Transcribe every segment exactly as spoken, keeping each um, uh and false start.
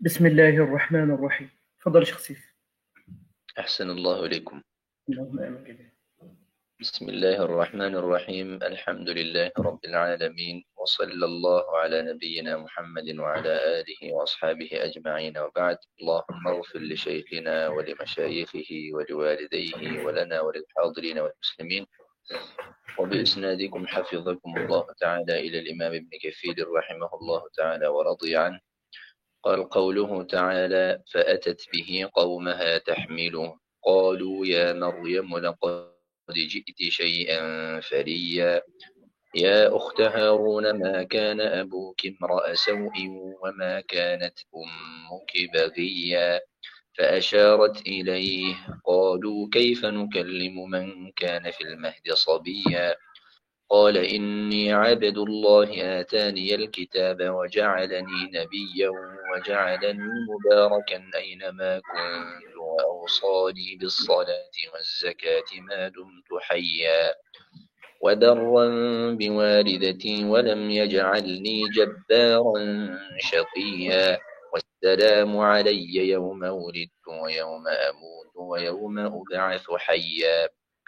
بسم الله الرحمن الرحيم. تفضل شيخ سيف. أحسن الله إليكم. اللهم آمين جميعا. بسم الله الرحمن الرحيم. الحمد لله رب العالمين، وصلى الله على نبينا محمد وعلى آله وأصحابه أجمعين، وبعد. اللهم اغفر لشيخنا ولمشايخه ولوالديه ولنا وللحاضرين والمسلمين. وبإسنادكم حفظكم الله تعالى إلى الإمام ابن كثير رحمه الله تعالى ورضي عنه. قال قوله تعالى: فأتت به قومها تحمله قالوا يا مريم لقد جئت شيئا فريا يا أخت هارون ما كان أبوك امرأ سوء وما كانت أمك بغيا فأشارت إليه قالوا كيف نكلم من كان في المهد صبيا قال إني عبد الله آتاني الكتاب وجعلني نبيا وجعلني مباركا أينما كنت وأوصاني بالصلاة والزكاة ما دمت حيا وبرا بوالدتي ولم يجعلني جبارا شقيا والسلام علي يوم ولدت ويوم أموت ويوم أبعث حيا.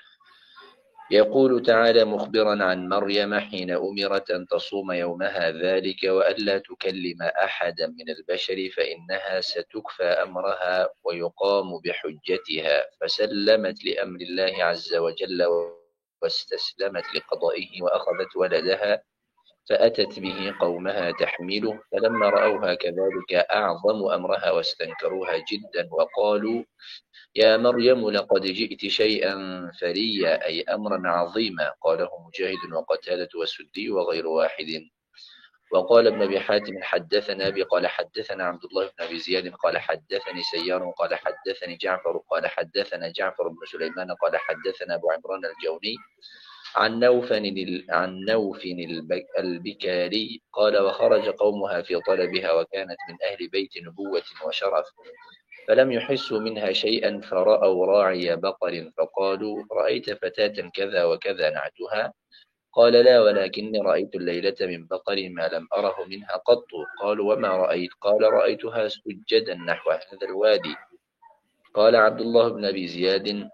يقول تعالى مخبرا عن مريم حين أمرت أن تصوم يومها ذلك وألا تكلم أحدا من البشر فإنها ستكفى أمرها ويقام بحجتها، فسلمت لأمر الله عز وجل واستسلمت لقضائه وأخذت ولدها فأتت به قومها تحمله، فلما رأوها كذلك أعظموا أمرها واستنكروها جدا وقالوا يا مريم لقد جئت شيئا فريا أي أمرا عظيما. قاله مجاهد وقتادة والسدي وغير واحد. وقال ابن أبي حاتم حدثنا أبي قال حدثنا عبد الله بن أبي زياد قال حدثني سيار قال حدثني جعفر قال حدثنا جعفر بن سليمان قال حدثنا أبو عمران الجوني عن نوف عن نوف البكاري قال وخرج قومها في طلبها وكانت من أهل بيت نبوة وشرف، فلم يحسوا منها شيئا فرأوا راعي بقر فقالوا رأيت فتاة كذا وكذا نعتها؟ قال لا ولكني رأيت الليلة من بقر ما لم أره منها قط. قالوا وما رأيت؟ قال رأيتها سجدا نحو هذا الوادي. قال عبد الله بن أبي زياد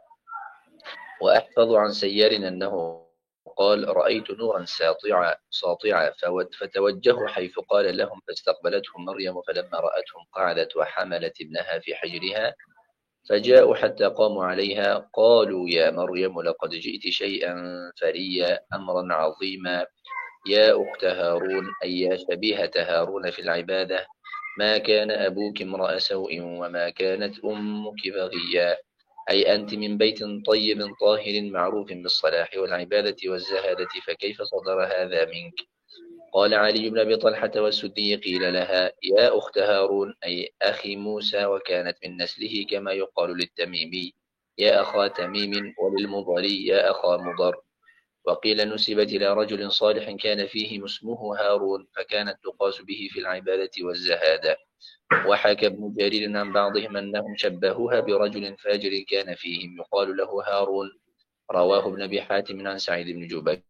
وأحفظ عن سيار أنه قال رأيت نورا ساطعا ساطعا فتوجهوا حيث قال لهم فاستقبلتهم مريم فلما رأتهم قعدت وحملت ابنها في حجرها فجاءوا حتى قاموا عليها قالوا يا مريم لقد جئت شيئا فريا أمرا عظيما يا أخت هارون أي يا شبيهة هارون في العبادة ما كان أبوك امرأ سوء وما كانت أمك بغيا أي أنت من بيت طيب طاهر معروف بالصلاح والعبادة والزهادة فكيف صدر هذا منك؟ قال علي بن أبي طلحة والسدي قيل لها يا أخت هارون أي أخي موسى وكانت من نسله كما يقال للتميمي يا أخا تميم وللمضري يا أخا مضر. وقيل نسبت إلى رجل صالح كان فيه اسمه هارون فكانت تقاس به في العبادة والزهادة. وحكى ابن جرير عن بعضهم أنهم شبهوها برجل فاجر كان فيهم يقال له هارون. رواه ابن أبي حاتم عن سعيد بن جبير.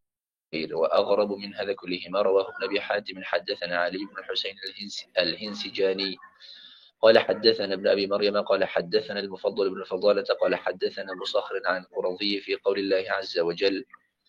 وأغرب من هذا كله ما رواه ابن أبي حاتم حدثنا علي بن الحسين الهنسجاني قال حدثنا ابن أبي مريم قال حدثنا المفضل بن الفضالة قال حدثنا أبو صخر عن القرظي في قول الله عز وجل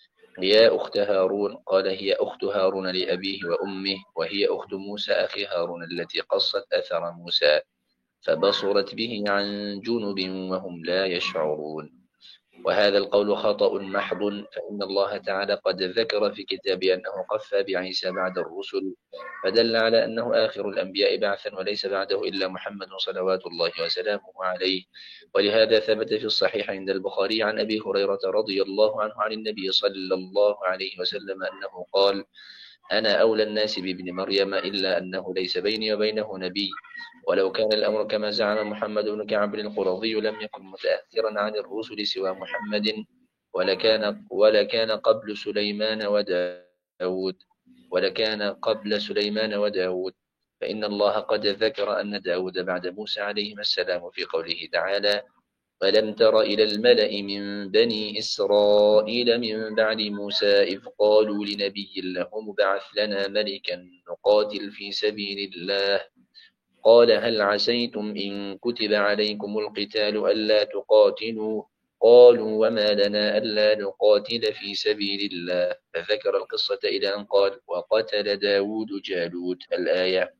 يا أخت هارون قال هي أخت هارون لأبيه وأمه وهي أخت موسى أخي هارون التي قصت أثر موسى فبصرت به عن جنب وهم لا يشعرون. وهذا القول خطأ محض، فإن الله تعالى قد ذكر في كتابه أنه قفى بعيسى بعد الرسل فدل على أنه آخر الأنبياء بعثا وليس بعده إلا محمد صلوات الله وسلامه عليه. ولهذا ثبت في الصحيح عند البخاري عن أبي هريرة رضي الله عنه عن النبي صلى الله عليه وسلم أنه قال أنا أولى الناس بابن مريم إلا أنه ليس بيني وبينه نبي. ولو كان الأمر كما زعم محمد بن كعب القرظي لم يكن متأثرا عن الرسل سوى محمد ولكان, ولكان قبل سليمان وداود ولكان قبل سليمان وداود فإن الله قد ذكر أن داود بعد موسى عليه السلام في قوله تعالى ألم تر إلى الملأ من بني إسرائيل من بعد موسى إذ قالوا لنبي له ابعث لنا ملكا نقاتل في سبيل الله قال هل عسيتم إن كتب عليكم القتال ألا تقاتلوا قالوا وما لنا ألا نقاتل في سبيل الله فذكر القصة إلى أن قال وقتل داود جالوت الآية.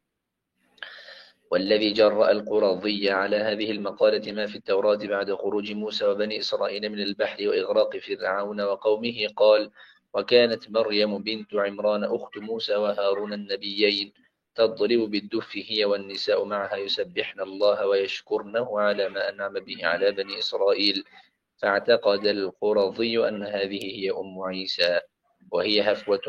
والذي جرأ القرظي على هذه المقالة ما في التوراة بعد خروج موسى وبني إسرائيل من البحر وإغراق فرعون وقومه قال وكانت مريم بنت عمران أخت موسى وهارون النبيين تضرب بالدف هي والنساء معها يسبحن الله ويشكرنه على ما أنعم به على بني إسرائيل فاعتقد القرظي أن هذه هي أم عيسى وهي هفوة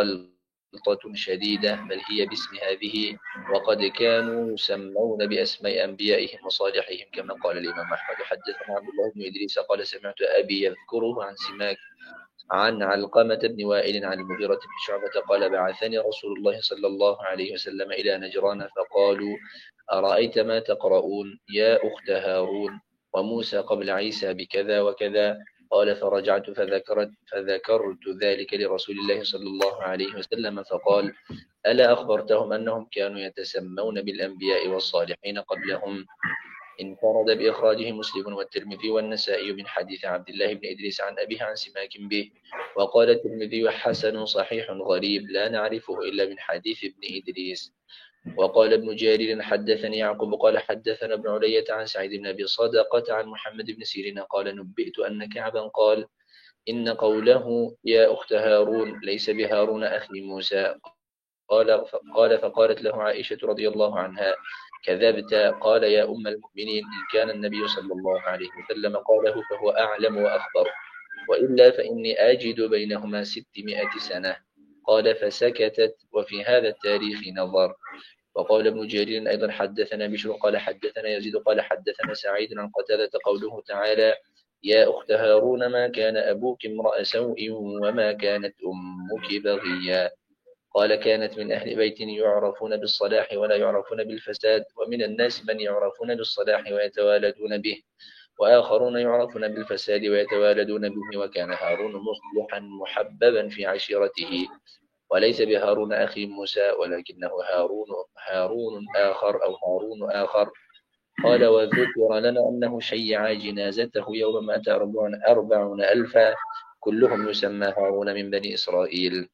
وغلطة شديدة بل هي باسم هذه وقد كانوا يسمون بأسماء أنبيائهم وصالحهم كما قال الإمام أحمد حدثنا عبد الله بن إدريس قال سمعت أبي يذكره عن سماك عن علقمة بن وائل عن المغيرة بن شعبة قال بعثني رسول الله صلى الله عليه وسلم إلى نجران فقالوا أرأيت ما تقرؤون يا أخت هارون وموسى قبل عيسى بكذا وكذا قال فرجعت فذكرت, فذكرت ذلك لرسول الله صلى الله عليه وسلم فقال ألا أخبرتهم أنهم كانوا يتسمون بالأنبياء والصالحين قبلهم انفرد بإخراجه مسلم والترمذي والنسائي من حديث عبد الله بن إدريس عن أبيه عن سماك به وقال الترمذي حسن صحيح غريب لا نعرفه إلا من حديث ابن إدريس. وقال ابن جرير حدثني يعقوب قال حدثنا ابن علية عن سعيد بن أبي صدقة عن محمد بن سيرين قال نبئت أن كعبا قال إن قوله يا أخت هارون ليس بهارون أخي موسى قال قال فقالت له عائشة رضي الله عنها كذبت قال يا أم المؤمنين إن كان النبي صلى الله عليه وسلم قاله فهو أعلم وأخبر وإلا فإني أجد بينهما ستمائة سنة قال فسكتت وفي هذا التاريخ نظر. وقال ابن جرير أيضا حدثنا بشر قال حدثنا يزيد قال حدثنا سعيد عن قتادة قوله تعالى يا أخت هارون ما كان أبوك امرأ سوء وما كانت أمك بغيا قال كانت من أهل بيت يعرفون بالصلاح ولا يعرفون بالفساد ومن الناس من يعرفون بالصلاح ويتوالدون به وآخرون يعرفون بالفساد ويتوالدون به وكان هارون مصلحا محببا في عشيرته وليس بهارون أخي موسى ولكنه هارون هارون آخر أو هارون آخر. قال وذكر لنا أنه شيع جنازته يوم مات أربعون ألفا كلهم يسمى هارون من بني إسرائيل.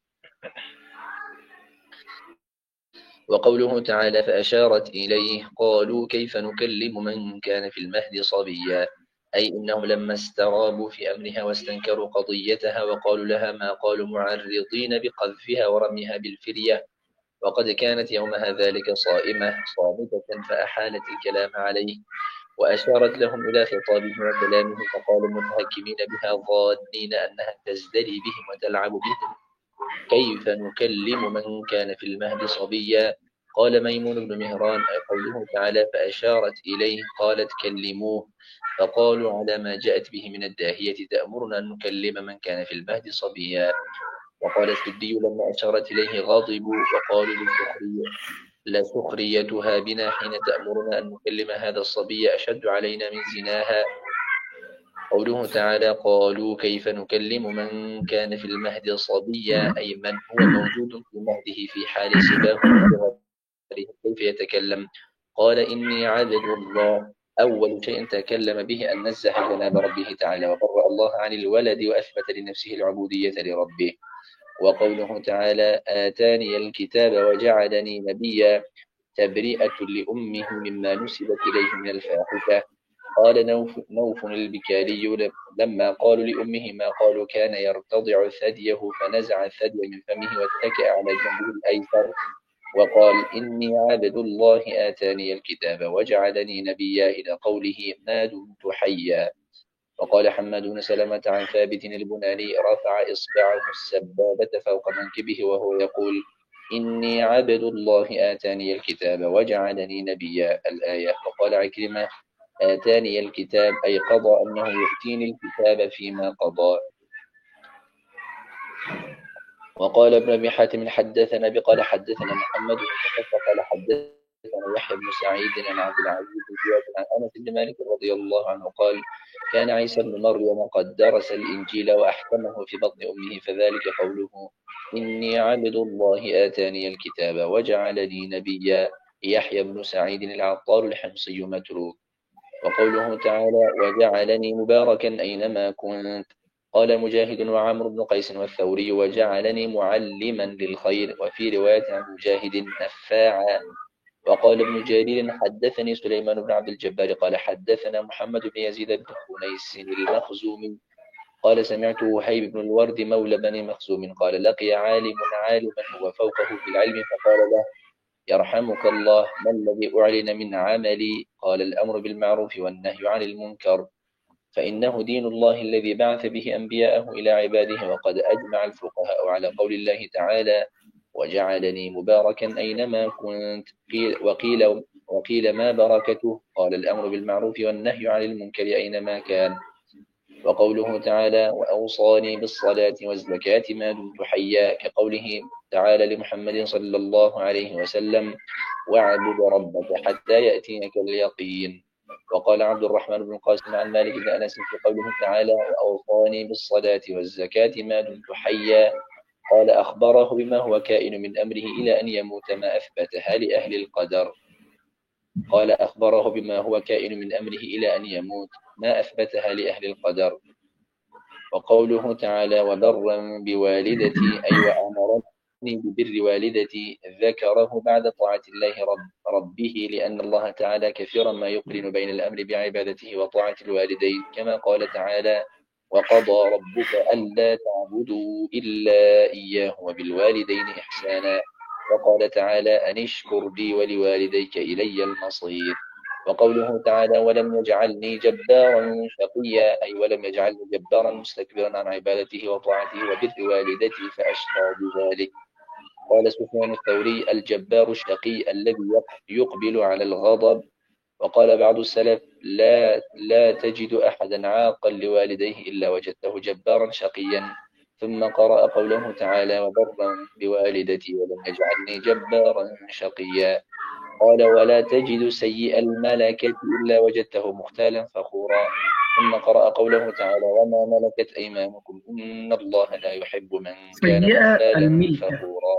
وقوله تعالى فأشارت إليه قالوا كيف نكلم من كان في المهد صبيا أي إنهم لما استرابوا في أمرها واستنكروا قضيتها وقالوا لها ما قالوا معرضين بقذفها ورميها بالفرية وقد كانت يومها ذلك صائمة صامتة فأحالت الكلام عليه وأشارت لهم إلى خطابه وكلامه فقالوا متهكمين بها ظانين أنها تزدري بهم وتلعب بهم كيف نكلم من كان في المهد صبيا قال ميمون بن مهران قوله تعالى فأشارت إليه قالت كلموه فقالوا على ما جاءت به من الداهية تأمرنا أن نكلم من كان في المهد صبيا. وقال السدي لما أشارت إليه غاضبوا وقالوا للسخرية لسخريتها بنا حين تأمرنا أن نكلم هذا الصبي أشد علينا من زناها. قوله تعالى قالوا كيف نكلم من كان في المهد صبيا أي من هو موجود في مهده في حال سباه كيف يتكلم قال إني عبد الله أول شيء تكلم به أن نزه جناب ربه تعالى وبرأ الله عن الولد وأثبت لنفسه العبودية لربه. وقوله تعالى آتاني الكتاب وجعلني نبيا تبرئة لأمه مما نسبت إليه من الفاحشة. قال نوف, نوف البكالي لما قالوا لأمه ما قالوا كان يرتضع ثديه فنزع الثدي من فمه واتكأ على جنبه الأيسر وقال إني عبد الله آتاني الكتاب وجعلني نبيا إلى قوله ما دمت حيا. وقال حماد بن سلمة عن ثابت البناني رفع إصبعه السبابة فوق منكبه وهو يقول إني عبد الله آتاني الكتاب وجعلني نبيا الآية. وقال عكرمة آتاني الكتاب أي قضى أنه يؤتيني الكتاب فيما قضى. وقال ابن أبي حاتم حدثنا بقال حدثنا محمد بن قال حدثنا يحيى بن سعيد عن عبد العزيز بن زياد عن أنس بن مالك رضي الله عنه قال كان عيسى بن مريم قد درس الإنجيل وأحكمه في بطن أمه فذلك قوله إني عبد الله آتاني الكتاب وجعلني نبيا يحيى بن سعيد العطار الحمصي متروك. وقوله تعالى وجعلني مباركا أينما كنت. قال مجاهد وعمرو بن قيس والثوري وجعلني معلما للخير. وفي رواية عن مجاهد نفاعا. وقال ابن جرير حدثني سليمان بن عبد الجبار قال حدثنا محمد بن يزيد بن خنيس المخزومي قال سمعت وهيب بن الورد مولى بني مخزوم قال لقي عالم عالما هو فوقه في العلم فقال له يرحمك الله ما الذي أعلن من عملي؟ قال الأمر بالمعروف والنهي عن المنكر فإنه دين الله الذي بعث به أنبياءه إلى عباده. وقد أجمع الفقهاء على قول الله تعالى وجعلني مباركا أينما كنت. وقيل, وقيل ما بركته؟ قال الأمر بالمعروف والنهي عن المنكر أينما كان. وقوله تعالى وأوصاني بالصلاة والزكاة ما دمت حيا كقوله تعالى لمحمد صلى الله عليه وسلم واعبد ربك حتى يأتيك اليقين. وقال عبد الرحمن بن القاسم عن مالك بن أنس في قوله تعالى وأوصاني بالصلاة والزكاة ما دمت حيا قال أخبره بما هو كائن من أمره إلى أن يموت ما أثبتها لأهل القدر. قال أخبره بما هو كائن من أمره إلى أن يموت ما أثبتها لأهل القدر. وقوله تعالى وبرا بوالدتي أي وأمرني ببر والدتي ذكره بعد طاعة الله رب ربه لأن الله تعالى كثيرا ما يقرن بين الأمر بعبادته وطاعة الوالدين كما قال تعالى وقضى ربك ألا تعبدوا إلا إياه وبالوالدين إحسانا. وقال تعالى أن اشكر لي ولوالديك إلي المصير. وقوله تعالى ولم يجعلني جبارا شقيا أي ولم يجعلني جبارا مستكبرا عن عبادته وطاعته وبر والدتي فأشقى بذلك. قال سفيان الثوري الجبار الشقي الذي يقبل على الغضب. وقال بعض السلف لا, لا تجد أحدا عاقا لوالديه إلا وجدته جبارا شقيا. ثم قرأ قوله تعالى وبرا بوالدتي ولم يجعلني جبارا شقيا. قال ولا تجد سيء الملكة إلا وجدته مختالا فخورا. ثم قرأ قوله تعالى وما ملكت أيمانكم إن الله لا يحب من كان مختالا فخورا.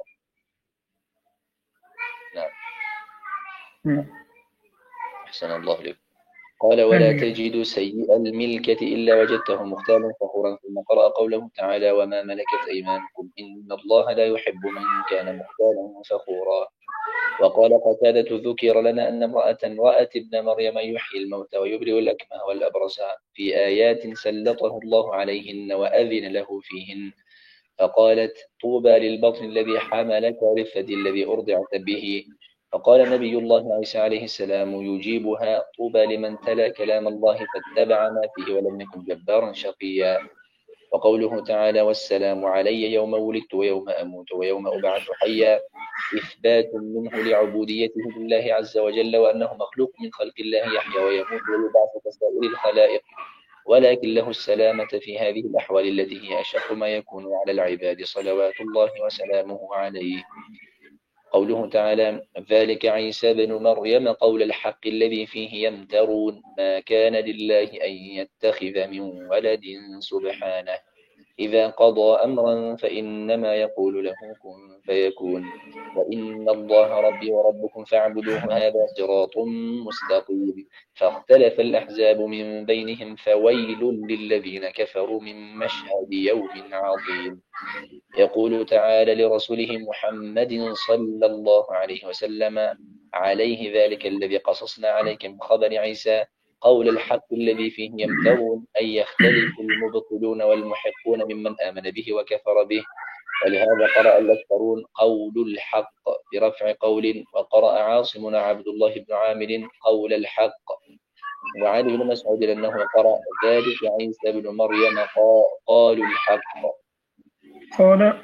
نعم أحسن الله لك. قال ولا تجد سيء الملكة إلا وجدته مختالا فخورا. ثم قرأ قوله تعالى وما ملكت أيمانكم إن الله لا يحب من كان مختالا فخورا. وقال قتادة ذكر لنا أن امرأة رأت ابن مريم يحيي الموتى ويبرئ الأكمه والأبرص في آيات سلطه الله عليهن وأذن له فيهن فقالت طوبى للبطن الذي حملك ورثة الذي أرضعت به. فقال نبي الله عيسى عليه السلام يجيبها طوبى لمن تلا كلام الله فاتبع ما فيه ولم يكن جبارا شقيا. وقوله تعالى والسلام علي يوم ولدت ويوم أموت ويوم أبعث حيا إثبات منه لعبوديته لله عز وجل وأنه مخلوق من خلق الله يحيى ويموت ويبعث كسائر الخلائق ولكن له السلامة في هذه الأحوال التي هي أشق ما يكون على العباد صلوات الله وسلامه عليه. قوله تعالى ذلك عيسى بن مريم قول الحق الذي فيه يمترون ما كان لله أن يتخذ من ولد سبحانه إذا قضى أمرا فإنما يقول له كن فيكون وإن الله ربي وربكم فاعبدوه هذا صراط مستقيم. فاختلف الأحزاب من بينهم فويل للذين كفروا من مشهد يوم عظيم. يقول تعالى لرسوله محمد صلى الله عليه وسلم عليه ذلك الذي قصصنا عليك من خبر عيسى قول الحق الذي فيه يمترون أن يختلف المبطلون والمحقون ممن آمن به وكفر به. ولهذا قرأ الأكثرون قول الحق برفع قول وقرأ عاصم عبد الله بن عامر قول الحق. وعن ابن مسعود أنه قرأ ذلك عيسى بن مريم قالوا الحق قال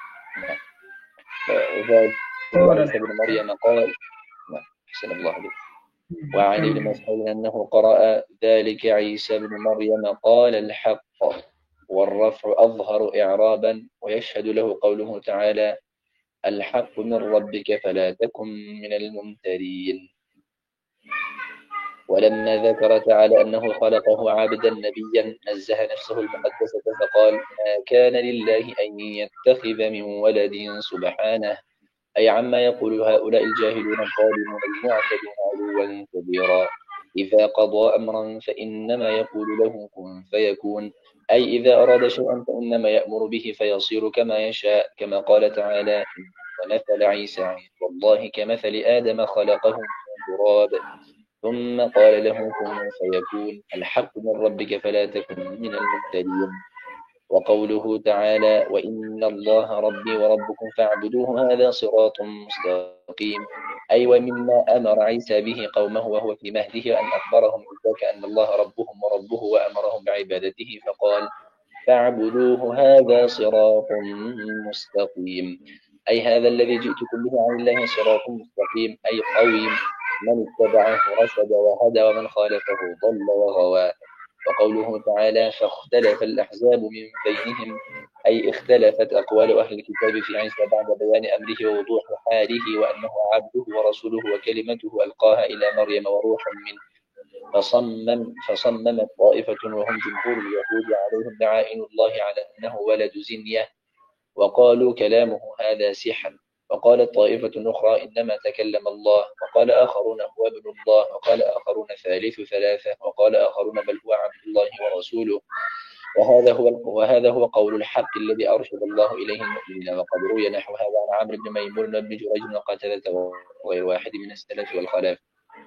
ذلك عيسى بن مريم قال أحسن الله عليك. وعن ابن مسعود أنه قرأ ذلك عيسى بن مريم قال الحق والرفع أظهر إعرابا ويشهد له قوله تعالى الحق من ربك فلا تكن من الممترين. ولما ذكر تعالى أنه خلقه عبدا نبيا نزه نفسه المقدسة فقال ما كان لله أن يتخذ من ولد سبحانه أي عما يقول هؤلاء الجاهلون الظالمون المعتدون علوا كبيرا. إذا قضى أمرا فإنما يقول له كن فيكون، أي إذا أراد شيئا فإنما يأمر به فيصير كما يشاء، كما قال تعالى إن مثل عيسى عند الله كمثل آدم خلقه من تراب ثم قال له كن فيكون، الحق من ربك فلا تكن من الممتدين. وقوله تعالى وإن الله ربي وربكم فاعبدوه هذا صراط مستقيم، أي ومما أمر عيسى به قومه وهو في مهده أن أخبرهم ذاك أن الله ربهم وربه وأمرهم بعبادته فقال فاعبدوه هذا صراط مستقيم، أي هذا الذي جئتكم به عن الله صراط مستقيم أي قويم، من اتبعه رشد وهدى ومن خالفه ضل وغوى. وقوله تعالى فاختلف الأحزاب من بينهم، أي اختلفت أقوال أهل الكتاب في عيسى بعد بيان أمره ووضوح حاله وأنه عبده ورسوله وكلمته ألقاها إلى مريم وروح منه، فصمم فصممت طائفة وهم جمهور اليهود عليهم لعائن الله على أنه ولد زنية وقالوا كلامه هذا سحر، وقالت طائفة أخرى إنما تكلم الله، وقال آخرون هو ابن الله، وقال آخرون ثالث ثلاثة، وقال آخرون بل هو عبد الله ورسوله. وهذا هو وهذا هو قول الحق الذي أرشد الله إليه المؤمنين. وقد روي نحو هذا عن عمرو بن ميمون بن جريج وقتادة وغير واحد من السلف والخلف.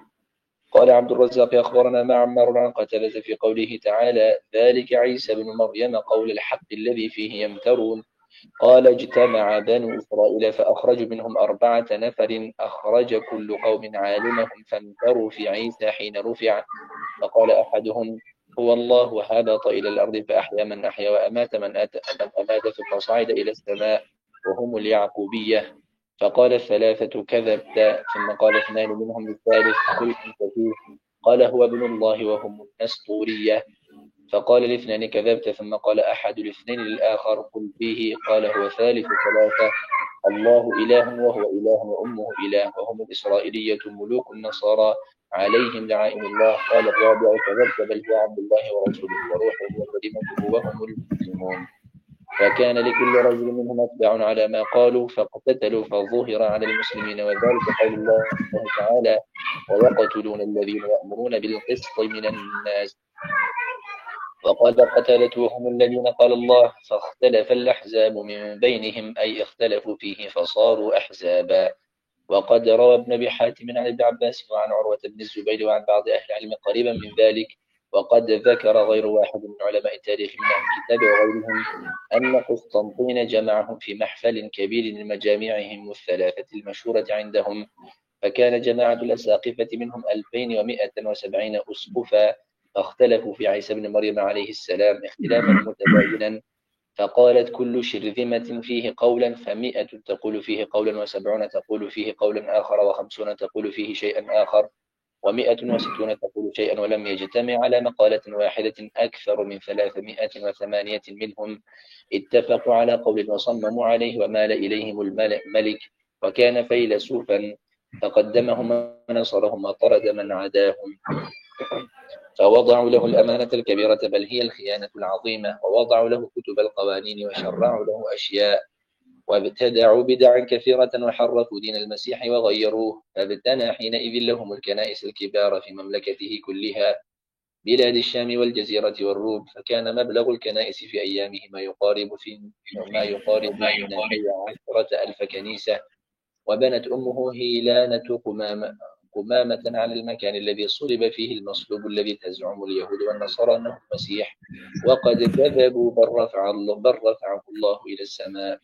قال عبد الرزاق أخبرنا معمر عن قتادة في قوله تعالى ذلك عيسى بن مريم قول الحق الذي فيه يمترون. قال اجتمع بنو إسرائيل فأخرجوا منهم أربعة نفر أخرج كل قوم عالمهم فامتروا في عيسى حين رفع، فقال أحدهم هو الله وهبط إلى الأرض فأحيا من أحيا وأمات من أمات ثم صعد إلى السماء وهم اليعقوبية. فقال الثلاثة كذبت، ثم قال اثنان منهم للثالث قل أنت فيه، قال هو ابن الله وهم النسطورية. فقال الاثنان كذبت، ثم قال أحد الاثنين للآخر قل فيه، قال هو ثالث ثلاثة، الله إله وهو إله وأمه إله وهم الإسرائيلية ملوك النصارى عليهم لعائن الله. قال الرابع كذبت بل هو عبد الله ورسوله وروحه وكلمته وهم المسلمون. فكان لكل رجل منهم أتباع على ما قالوا فاقتتلوا فظهر على المسلمين، وذلك قول الله تعالى ويقتلون الذين يأمرون بالقسط من الناس. وقال قتادة وهم الذين قال الله فاختلف الأحزاب من بينهم، أي اختلفوا فيه فصاروا أحزابا. وقد روى ابن أبي حاتم عن ابن عباس وعن عروة بن الزبير وعن بعض أهل العلم قريبا من ذلك، وقد ذكر غير واحد من علماء التاريخ من أهل الكتاب وغيرهم أن قسطنطين جمعهم في محفل كبير من مجامعهم الثلاثة المشهورة عندهم، فكان جماعة الأساقفة منهم ألفين ومائة وسبعين أسقفا، فاختلفوا في عيسى بن مريم عليه السلام اختلافا متباينا، فقالت كل شرذمة فيه قولا، فمئة تقول فيه قولا، وسبعون تقول فيه قولا آخر، وخمسون تقول فيه شيئا آخر، ومئة وستون تقول شيئا، ولم يجتمع على مقالة واحدة أكثر من ثلاثمائة وثمانية منهم اتفقوا على قول وصمموا عليه ومال إليهم الملك، وكان فيلسوفا فقدمهم ونصرهم وطرد من عداهم، فوضعوا له الأمانة الكبيرة بل هي الخيانة العظيمة، ووضعوا له كتب القوانين وشرعوا له أشياء، وابتدعوا بدعا كثيرة وحرفوا دين المسيح وغيروه، فابتنى حينئذ لهم الكنائس الكبار في مملكته كلها بلاد الشام والجزيرة والروم، فكان مبلغ الكنائس في أيامه ما يقارب في ما يقارب اثنتي عشرة ألف كنيسة. وبنت أمه هيلانة قمامة قمامة على المكان الذي صلب فيه المصلوب الذي تزعم اليهود والنصارى أنه المسيح، وقد كذبوا بل رفع الله بل رفعه الله إلى السماء.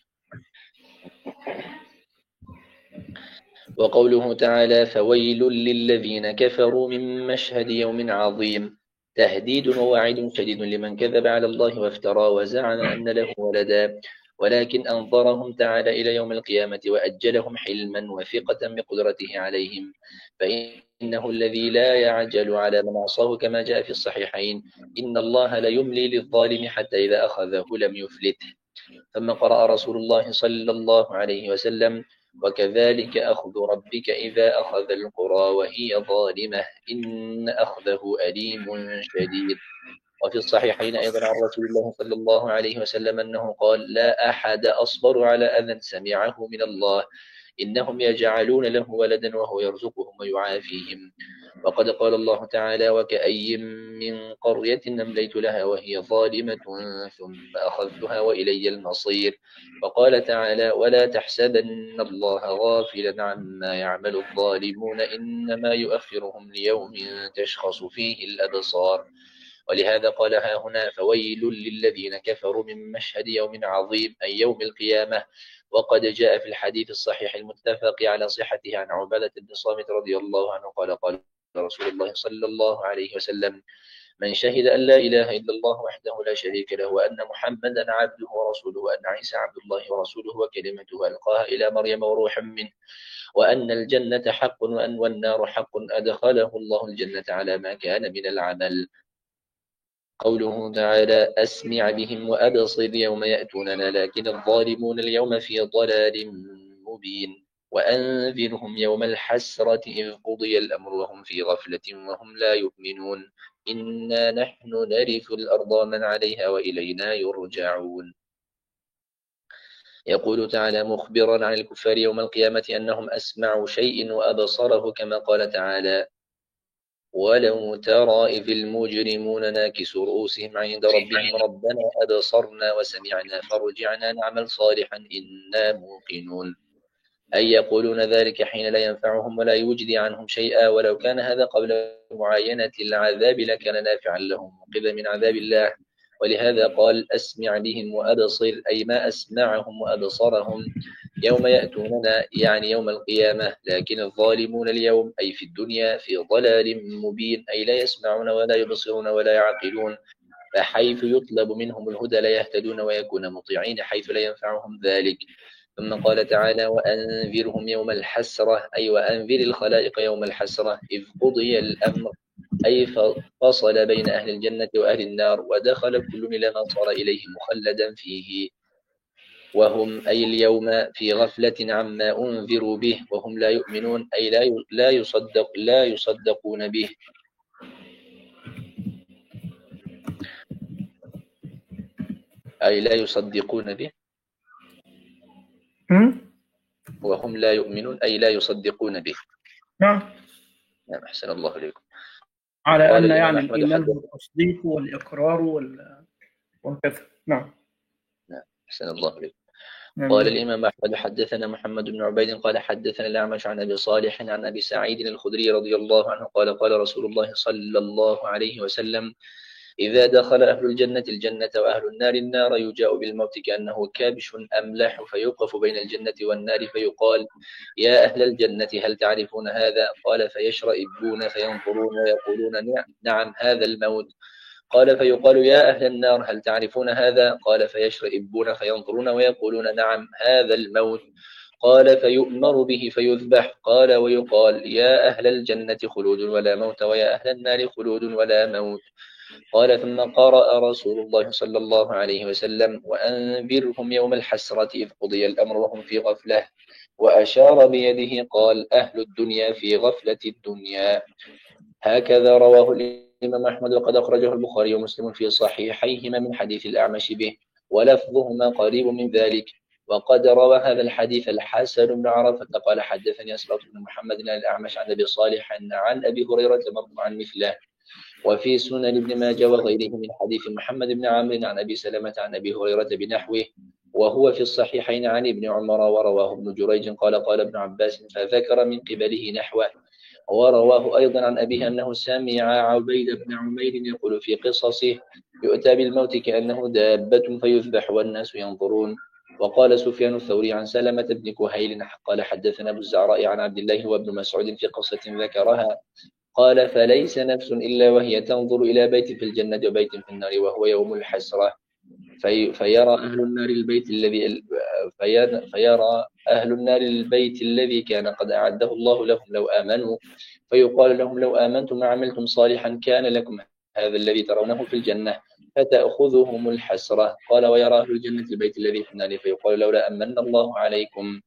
وقوله تعالى فويل للذين كفروا من مشهد يوم عظيم، تهديد ووعيد شديد لمن كذب على الله وافترى وزعم أن له ولدا، ولكن أنظرهم تعالى إلى يوم القيامة وأجلهم حلما وثقة بقدرته عليهم، فإنه الذي لا يعجل على من عصاه كما جاء في الصحيحين إن الله ليملي للظالم حتى إذا أخذه لم يفلته. ثم قرأ رسول الله صلى الله عليه وسلم وكذلك أخذ ربك إذا أخذ القرى وهي ظالمة إن أخذه أليم شديد. وفي الصحيحين أيضا عن رسول الله صلى الله عليه وسلم أنه قال لا أحد أصبر على أذى سمعه من الله إنهم يجعلون له ولدا وهو يرزقهم ويعافيهم. وقد قال الله تعالى: وكأي من قرية أمليت لها وهي ظالمة ثم أخذتها وإلي المصير. وقال تعالى: ولا تحسبن الله غافلا عما يعمل الظالمون إنما يؤخرهم ليوم تشخص فيه الأبصار. ولهذا قال ها هنا: فويل للذين كفروا من مشهد يوم عظيم، أي يوم القيامة. وقد جاء في الحديث الصحيح المتفق على صحته عن عبادة بن صامت رضي الله عنه قال: قال رسول الله صلى الله عليه وسلم: من شهد أن لا إله إلا الله وحده لا شريك له وأن محمدا عبده ورسوله وأن عيسى عبد الله ورسوله وكلمته ألقاها إلى مريم وروح منه وأن الجنة حق وأن والنار حق أدخله الله الجنة على ما كان من العمل. قوله تعالى: أسمع بهم وأبصر يوم يأتوننا لكن الظالمون اليوم في ضلال مبين. وأنذرهم يوم الحسرة إذ قضي الأمر وهم في غفلة وهم لا يؤمنون إنا نحن نرث الأرض من عليها وإلينا يرجعون. يقول تعالى مخبرا عن الكفار يوم القيامة أنهم أسمعوا شيء وأبصره كما قال تعالى: ولو ترى إذ المجرمون ناكسوا رؤوسهم عند ربهم ربنا أبصرنا وسمعنا فارجعنا نعمل صالحا إنا موقنون. أي يقولون ذلك حين لا ينفعهم ولا يجدي عنهم شيئا، ولو كان هذا قبل معاينة العذاب لكان نافعا لهم منقذا من عذاب الله. ولهذا قال: أسمع بهم وأبصر، أي ما أسمعهم وأبصرهم يوم يأتوننا يعني يوم القيامة. لكن الظالمون اليوم أي في الدنيا في ضلال مبين، أي لا يسمعون ولا يبصرون ولا يعقلون، فحيث يطلب منهم الهدى لا يهتدون ويكون مطيعين حيث لا ينفعهم ذلك. ثم قال تعالى: وأنذرهم يوم الحسرة، أي وأنذر الخلائق يوم الحسرة إذ قضي الأمر، أي فصل بين أهل الجنة وأهل النار ودخل كل إلى ما صار إليه مخلدا فيه، وهم أي اليوم في غفلة عما أنذروا به وهم لا يؤمنون، أي لا لا يصدق لا يصدقون به. أي لا يصدقون به وهم لا يؤمنون، أي لا يصدقون به. نعم. نعم، أحسن الله إليكم. على أن يعني الإيمان هو التصديق والإقرار والكذب. نعم. نعم، أحسن الله إليكم. قال الإمام أحمد: حدثنا محمد بن عبيد قال حدثنا الأعمش عن أبي صالح عن أبي سعيد الخدري رضي الله عنه قال: قال رسول الله صلى الله عليه وسلم: إذا دخل أهل الجنة الجنة وأهل النار النار يجاء بالموت كأنه كابش أملح فيوقف بين الجنة والنار فيقال: يا أهل الجنة هل تعرفون هذا؟ قال: فيشرئبون فينظرون ويقولون: نعم هذا الموت. قال: فيقال: يا أهل النار هل تعرفون هذا؟ قال: فيشرئبون فينظرون ويقولون: نعم هذا الموت. قال: فيؤمر به فيذبح. قال: ويقال: يا أهل الجنة خلود ولا موت ويا أهل النار خلود ولا موت. قال: ثم قرأ رسول الله صلى الله عليه وسلم: وأنذرهم يوم الحسرة إذ قضي الأمر وهم في غفلة، وأشار بيده قال: أهل الدنيا في غفلة الدنيا. هكذا رواه الإمام أحمد وقد أخرجه البخاري ومسلم في صحيحيهما من حديث الأعمش به، ولفظهما قريب من ذلك. وقد روى هذا الحديث الحسن بن عرفة قال: حدثني أسباط بن محمد عن الأعمش عن أبي صالح عن أبي هريرة مرفوعا مثله. وفي سنن ابن ماجه وغيره من حديث محمد بن عمرو عن أبي سلمة عن أبي هريرة بنحوه، وهو في الصحيحين عن ابن عمر. ورواه ابن جريج قال: قال ابن عباس فذكر من قبله نحوه. ورواه أيضا عن أبيه أنه سمع عبيد بن عمير يقول في قصصه: يؤتى بالموت كأنه دابة فيذبح والناس ينظرون. وقال سفيان الثوري عن سلمة بن كهيل قال: حدثنا أبو الزعراء عن عبد الله وابن مسعود في قصة ذكرها قال: فليس نفس إلا وهي تنظر إلى بيت في الجنة وبيت في النار وهو يوم الحسرة، في فيرى أهل النار البيت الذي فيرى أهل النار البيت الذي كان قد أعده الله لهم لو آمنوا، فيقال لهم: لو آمنتم وعملتم صالحا كان لكم هذا الذي ترونه في الجنة، فتأخذهم الحسرة. قال: ويرى أهل الجنة البيت الذي في النار فيقال: لولا أمن الله عليكم.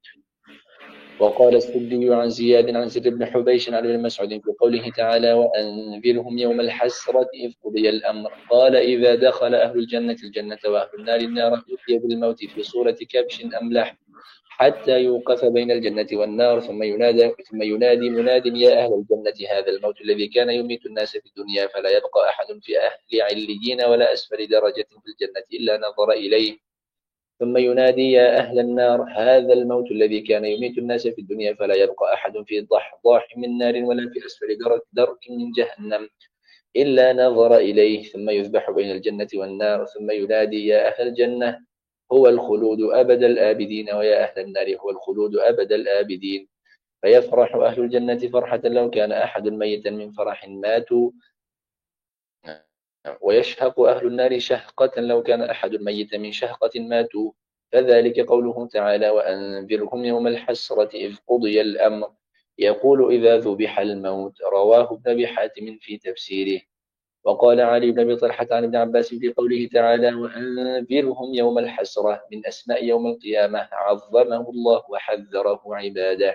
وقال السدي عن زياد عن زيد بن حبيش عن ابن مسعود في قوله تعالى: وأنذرهم يوم الحسرة إذ قضي الأمر. قال: إذا دخل أهل الجنة الجنة وأهل النار النار أتي بالموت في صورة كبش أملح حتى يوقف بين الجنة والنار ثم ينادى ثم ينادي مناد يا أهل الجنة هذا الموت الذي كان يميت الناس في الدنيا فلا يبقى أحد في أهل عليين ولا أسفل درجة في الجنة إلا نظر إليه ثم ينادي يا أهل النار هذا الموت الذي كان يميت الناس في الدنيا فلا يبقى أحد في ضحضاح من نار ولا في أسفل درك من جهنم إلا نظر إليه ثم يذبح بين الجنة والنار ثم ينادي يا أهل الجنة هو الخلود أبد الآبدين ويا أهل النار هو الخلود أبد الآبدين فيفرح أهل الجنة فرحة لو كان أحد ميتا من فرح ماتوا ويشهق أهل النار شهقة لو كان أحد ميتا من شهقة ماتوا فذلك قوله تعالى وأنذرهم يوم الحسرة إذ قضي الأمر يقول إذا ذبح الموت رواه ابن أبي حاتم في تفسيره. وقال علي بن أبي طلحة عن ابن عباس في قوله تعالى وأنذرهم يوم الحسرة من أسماء يوم القيامة عظمه الله وحذره عباده.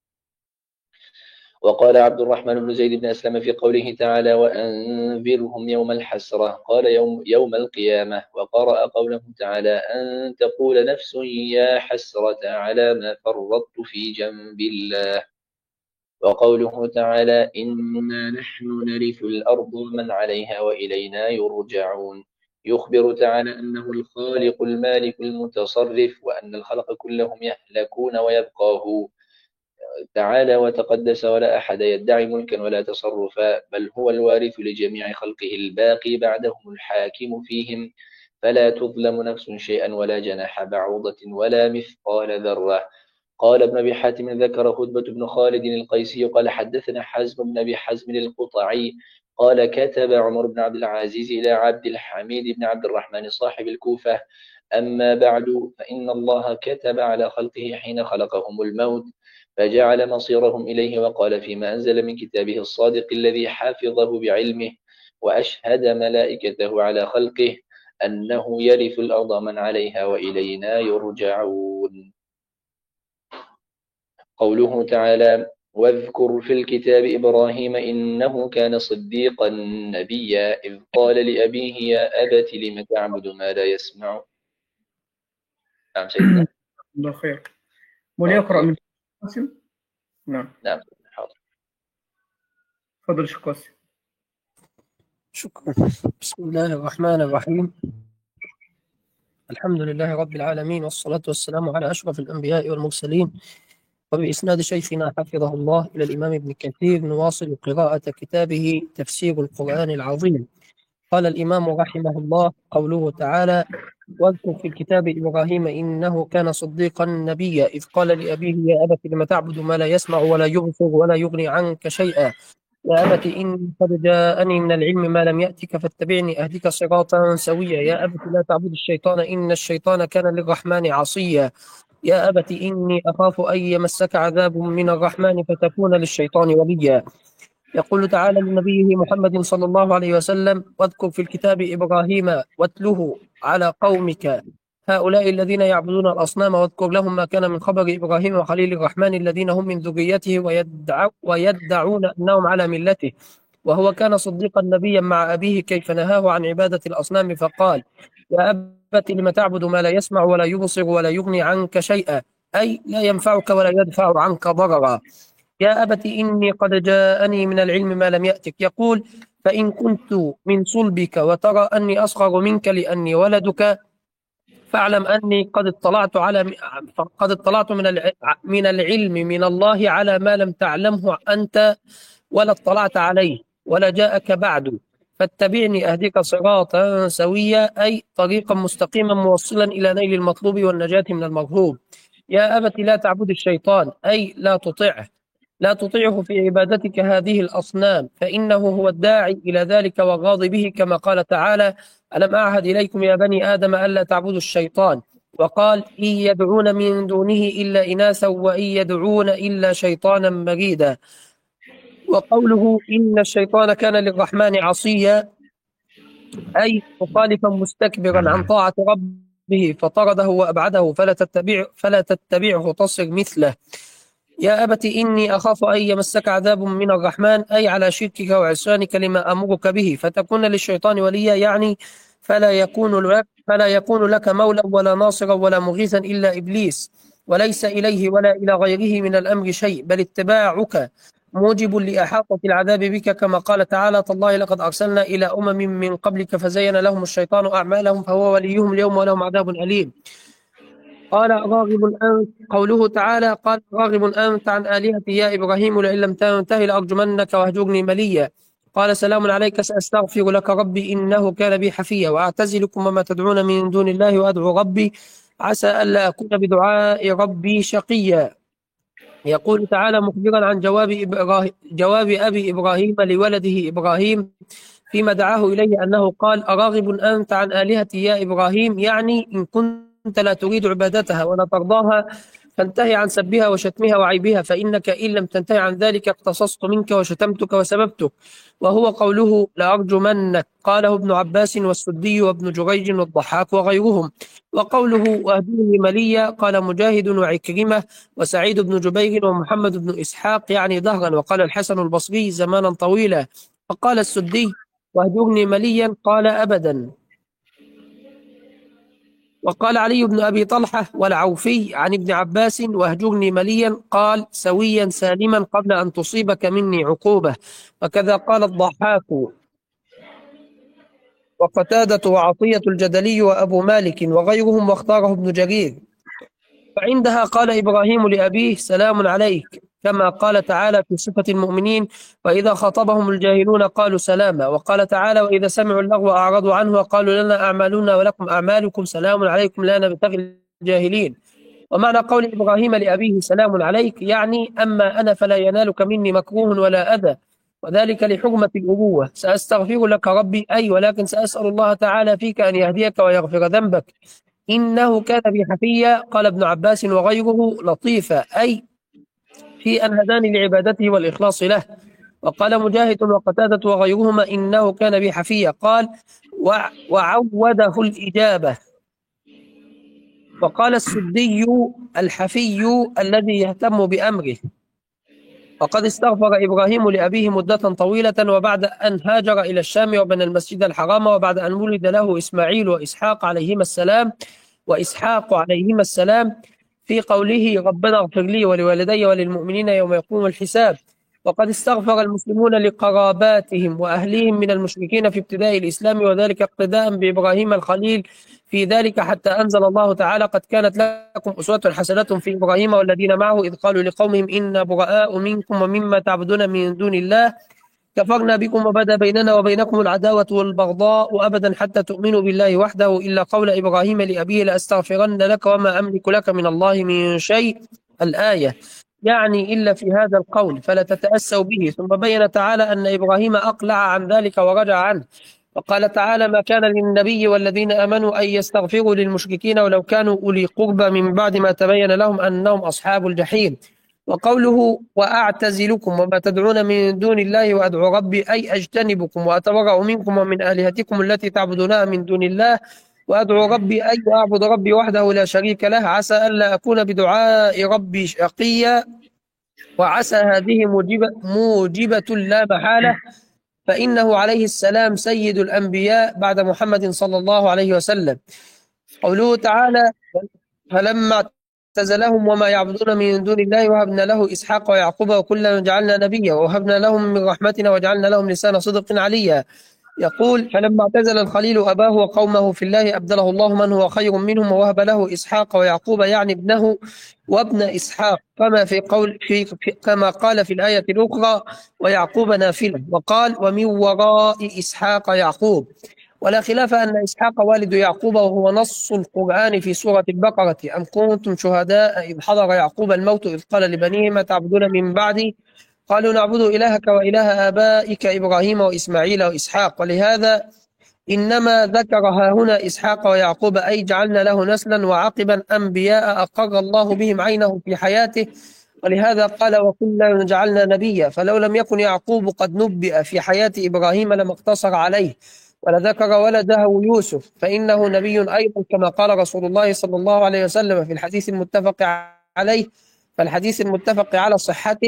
وقال عبد الرحمن بن زيد بن أسلم في قوله تعالى وأنذرهم يوم الحسرة قال يوم, يوم القيامة. وقرأ قوله تعالى أن تقول نفس يا حسرة على ما فرطت في جنب الله. وقوله تعالى إنا نحن نرث الأرض ومن عليها وإلينا يرجعون يخبر تعالى أنه الخالق المالك المتصرف وأن الخلق كلهم يهلكون ويبقى هو تعالى وتقدس ولا أحد يدعي ملكا ولا تصرفا بل هو الوارث لجميع خلقه الباقي بعدهم الحاكم فيهم فلا تظلم نفس شيئا ولا جناح بعوضة ولا مثقال ذرة. قال ابن أبي حاتم ذكر خطبة بن خالد القيسي قال حدثنا حزم بن أبي حزم القطعي قال كتب عمر بن عبد العزيز إلى عبد الحميد بن عبد الرحمن صاحب الكوفة أما بعد فإن الله كتب على خلقه حين خلقهم الموت فجعل مصيرهم إليه وقال فيما أنزل من كتابه الصادق الذي حافظه بعلمه وأشهد ملائكته على خلقه أنه يرث الأرض من عليها وإلينا يرجعون. قوله تعالى واذكر في الكتاب إبراهيم إنه كان صديقا نبيا إذ قال لأبيه يا أبت لم تعبد ما لا يسمع. نعم سيدنا. الله خير. وليقرأ من قاسم. نعم نعم حاضر. تفضل شيخ قاسم. شكرا. بسم الله الرحمن الرحيم. الحمد لله رب العالمين والصلاة والسلام على أشرف الأنبياء والمرسلين. وبإسناد شيخنا حفظه الله إلى الإمام ابن كثير نواصل قراءة كتابه تفسير القرآن العظيم. قال الإمام رحمه الله قوله تعالى واذكر في الكتاب إبراهيم إنه كان صديقا نبيا إذ قال لأبيه يا أبت لم تعبد ما لا يسمع ولا يبصر ولا يغني عنك شيئا يا أبت إني قد جاءني من العلم ما لم يأتك فاتبعني أهدك صراطا سويا يا أبت لا تعبد الشيطان إن الشيطان كان للرحمن عصيا يا أبت إني أخاف أن يمسك عذاب من الرحمن فتكون للشيطان وليا. يقول تعالى لنبيه محمد صلى الله عليه وسلم واذكر في الكتاب إبراهيم واتله على قومك هؤلاء الذين يعبدون الأصنام واذكر لهم ما كان من خبر إبراهيم وخليل الرحمن الذين هم من ذريته ويدعو ويدعون أنهم على ملته وهو كان صديقا نبيا مع أبيه كيف نهاه عن عبادة الأصنام فقال يا أبت لم تعبد ما لا يسمع ولا يبصر ولا يغني عنك شيئا أي لا ينفعك ولا يدفع عنك ضررا يا أبت إني قد جاءني من العلم ما لم يأتك. يقول فإن كنت من صلبك وترى أني أصغر منك لأني ولدك فاعلم أني قد اطلعت على قد اطلعت من من العلم من الله على ما لم تعلمه أنت ولا اطلعت عليه ولا جاءك بعد فاتبعني أهدك صراطا سويا أي طريقا مستقيما موصلا إلى نيل المطلوب والنجاة من المرهوب. يا أبت لا تعبد الشيطان أي لا تطعه لا تطيعه في عبادتك هذه الأصنام فإنه هو الداعي إلى ذلك والراضي به كما قال تعالى ألم أعهد إليكم يا بني آدم ألا تعبدوا الشيطان وقال إن يدعون من دونه إلا إناثا وإن يدعون إلا شيطانا مريدا. وقوله إن الشيطان كان للرحمن عصيا أي مخالفا مستكبرا عن طاعة ربه فطرده وأبعده فلا تتبع فلا تتبعه تصر مثله. يا أبت إني أخاف أن يمسك عذاب من الرحمن أي على شركك وعصيانك لما أمرك به فتكون للشيطان وليا يعني فلا يكون لك فلا يكون لك مولا ولا ناصرا ولا مغيثا إلا إبليس وليس إليه ولا إلى غيره من الأمر شيء، بل اتباعك موجب لإحاطة العذاب بك، كما قال تعالى: تالله لقد أرسلنا إلى أمم من قبلك فزين لهم الشيطان أعمالهم فهو وليهم اليوم ولهم عذاب أليم. قال: راغب أنت قوله تعالى: قال: راغب أنت عن آلهتي يا إبراهيم لئن لم تنته لأرجمنك واهجرني مليا. قال: سلام عليك سأستغفر لك ربي إنه كان بي حفيا، وأعتزلكم وما تدعون من دون الله وأدعو ربي عسى ألا أكون بدعاء ربي شقيا. يقول تعالى مخبرا عن جواب إبراهيم جواب أبي إبراهيم لولده إبراهيم فيما دعاه إليه أنه قال: أراغب أنت عن آلهتي يا إبراهيم، يعني إن كنت لا تريد عبادتها ولا ترضاها فانتهي عن سبها وشتمها وعيبها، فإنك إن لم تنتهي عن ذلك اقتصصت منك وشتمتك وسببتك. وهو قوله لأرجمنك، قاله ابن عباس والسدي وابن جريج والضحاك وغيرهم. وقوله واهدوني مليا، قال مجاهد وعكرمة وسعيد بن جبير ومحمد بن إسحاق يعني دهرا. وقال الحسن البصري زمانا طويلا. فقال السدي واهجرني مليا، قال أبدا. وقال علي بن أبي طلحة والعوفي عن ابن عباس واهجرني مليا، قال سويا سالما قبل أن تصيبك مني عقوبة. وكذا قال الضحاك وقتادة وعطية الجدلي وأبو مالك وغيرهم، واختاره ابن جرير. فعندها قال إبراهيم لأبيه: سلام عليك، كما قال تعالى في صفة المؤمنين: وإذا خاطبهم الجاهلون قالوا سلاما. وقال تعالى: وإذا سمعوا اللغو أعرضوا عنه وقالوا لنا أعمالنا ولكم أعمالكم سلام عليكم لا نبتغي الجاهلين. ومعنى قول إبراهيم لأبيه سلام عليك يعني أما أنا فلا ينالك مني مكروه ولا أذى، وذلك لحرمة الأبوة. سأستغفر لك ربي، أي ولكن سأسأل الله تعالى فيك أن يهديك ويغفر ذنبك إنه كان بي حفيا. قال ابن عباس وغيره لطيفة، أي في أن هداني لعبادته والإخلاص له. وقال مجاهد وقتادة وغيرهما إنه كان بي حفيا، قال وعوده الإجابة. وقال السدي الحفي الذي يهتم بأمره. وقد استغفر إبراهيم لأبيه مدة طويلة، وبعد أن هاجر إلى الشام وبنى المسجد الحرام، وبعد أن ولد له إسماعيل وإسحاق عليهما السلام وإسحاق عليهما السلام، في قوله ربنا اغفر لي ولوالدي وللمؤمنين يوم يقوم الحساب. وقد استغفر المسلمون لقراباتهم وأهليهم من المشركين في ابتداء الإسلام، وذلك اقتداء بإبراهيم الخليل في ذلك، حتى أنزل الله تعالى: قد كانت لكم أسوة حسنة في إبراهيم والذين معه إذ قالوا لقومهم إنا براء منكم ومما تعبدون من دون الله كفرنا بكم وبدا بيننا وبينكم العداوة والبغضاء أبدا حتى تؤمنوا بالله وحده، إلا قول إبراهيم لأبيه لأستغفرن لك وما أملك لك من الله من شيء، الآية، يعني إلا في هذا القول فلا تتأسوا به. ثم بين تعالى أن إبراهيم أقلع عن ذلك ورجع عنه، وقال تعالى: ما كان للنبي والذين آمنوا أن يستغفروا للمشركين ولو كانوا أولي قربى من بعد ما تبين لهم أنهم أصحاب الجحيم. وقوله وأعتزلكم وما تدعون من دون الله وأدعو ربي، أي أجتنبكم وأتبرأ منكم ومن آلهتكم التي تعبدونها من دون الله وأدعو ربي، أي أعبد ربي وحده لا شريك له، عسى ألا أكون بدعاء ربي شقيا. وعسى هذه موجبة, موجبة لا محالة، فإنه عليه السلام سيد الأنبياء بعد محمد صلى الله عليه وسلم. قوله تعالى: فلما اعتزلهم وما يعبدون من دون الله وهبنا له إسحاق ويعقوب وكلا جعلنا نبيا ووهبنا لهم من رحمتنا وجعلنا لهم لسان صدق عليا. يقول: فلما اعتزل الخليل أباه وقومه في الله أبدله الله من هو خير منهم ووهب له إسحاق ويعقوب، يعني ابنه وابن إسحاق، كما في قول في كما قال في الآية الأخرى: ويعقوب نافلة. وقال: ومن وراء إسحاق يعقوب. ولا خلاف أن إسحاق والد يعقوب، وهو نص القرآن في سورة البقرة: أم كنتم شهداء إذ حضر يعقوب الموت إذ قال لبنيه ما تعبدون من بعدي قالوا نعبد إلهك وإله آبائك إبراهيم وإسماعيل وإسحاق. ولهذا إنما ذكرها هنا إسحاق ويعقوب، أي جعلنا له نسلا وعقبا أنبياء أقر الله بهم عينه في حياته. ولهذا قال: وكلا جعلنا نبيا. فلو لم يكن يعقوب قد نبئ في حياة إبراهيم لما اقتصر عليه، ولذكر ولده يوسف فإنه نبي أيضا، كما قال رسول الله صلى الله عليه وسلم في الحديث المتفق عليه. فالحديث المتفق على صحته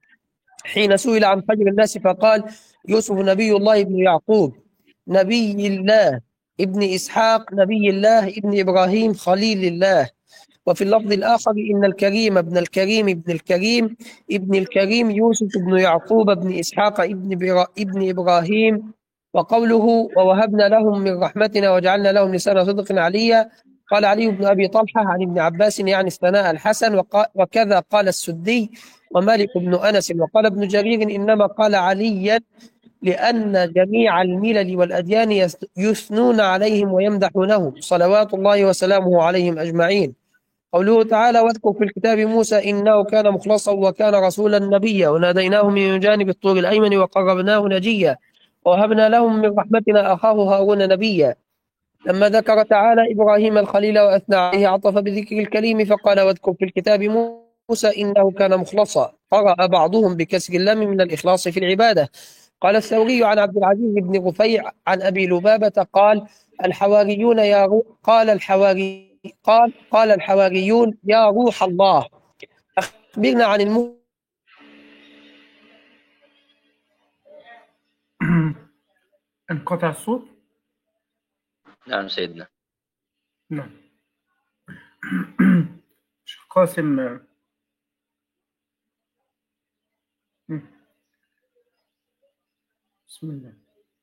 حين سئل عن خير الناس فقال: يوسف نبي الله ابن يعقوب نبي الله ابن إسحاق نبي الله ابن إبراهيم خليل الله. وفي اللفظ الآخر إن الكريم ابن الكريم ابن الكريم ابن الكريم يوسف بن يعقوب بن إسحاق ابن, برا ابن إبراهيم. وقوله ووهبنا لهم من رحمتنا وجعلنا لهم لسان صدق عليا، قال علي بن أبي طلحة عن ابن عباس يعني الثناء الحسن، وكذا قال السدي ومالك بن أنس. وقال ابن جرير إنما قال عليا لأن جميع الملل والأديان يثنون عليهم ويمدحونهم صلوات الله وسلامه عليهم أجمعين. قوله تعالى واذكر في الكتاب موسى إنه كان مخلصا وكان رسولا نبيا وناديناه من جانب الطور الأيمن وقربناه نجيا ووهبنا لهم من رحمتنا أخاه هارون نبيا. لما ذكر تعالى إبراهيم الخليل وأثنى عليه عطف بذكر الكريم فقال واذكر في الكتاب موسى إنه كان مخلصا. قرأ بعضهم بكسر اللام من الإخلاص في العبادة. قال الثوري عن عبد العزيز بن رفيع عن أبي لبابة قال الحواريون يا روح قال الحواري قال قال الحواريون يا روح الله أخبرنا عن الم انقطع الصوت. نعم سيدنا. نعم. شيخ قاسم بسم الله.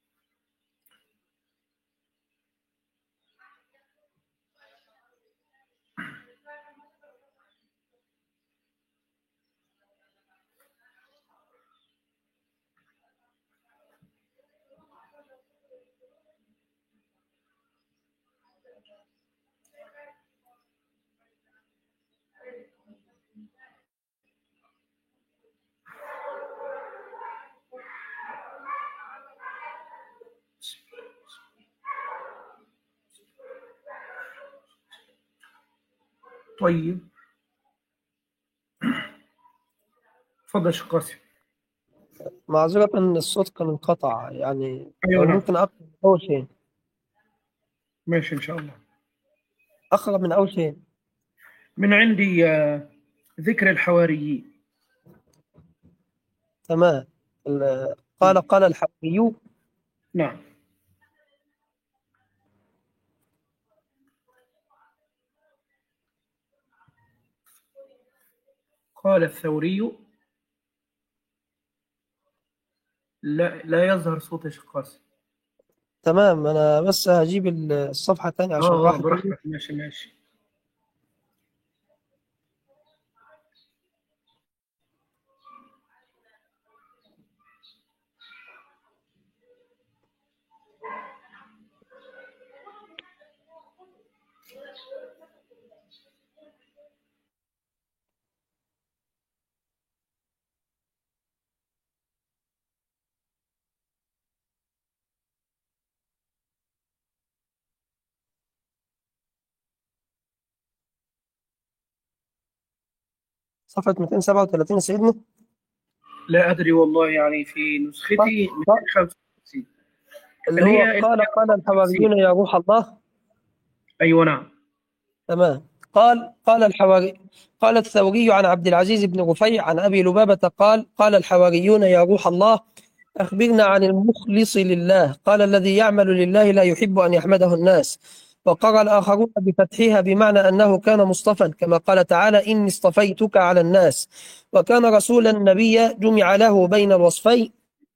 طيب تفضل شيخ قاسم. معذرة أن الصوت كان انقطع يعني. أيوة نعم. ممكن أقرأ من أول شيء؟ ماشي إن شاء الله. أقرأ من أول شيء. من عندي ذكر الحواريين. تمام. قال قال الحواريون. نعم. قال الثوري. لا لا يظهر صوت الشيخ قاسم. تمام أنا بس هجيب الصفحة تاني عشان اه راحت. براحتك. ماشي ماشي. صفحة مئتين وسبعة وثلاثين سيدنا. لا أدري والله يعني في نسختي مئتين وخمسة وخمسين اللي هو قال قال الحواريون يا روح الله. أيوة نعم. تمام. قال قال الحواري قال الثوري عن عبد العزيز بن رفيع عن أبي لبابة قال قال الحواريون يا روح الله أخبرنا عن المخلص لله. قال الذي يعمل لله لا يحب أن يحمده الناس. وقرأ الآخرون بفتحها بمعنى أنه كان مصطفى كما قال تعالى إني اصطفيتك على الناس. وكان رسولا نبيا جمع له بين الوصفين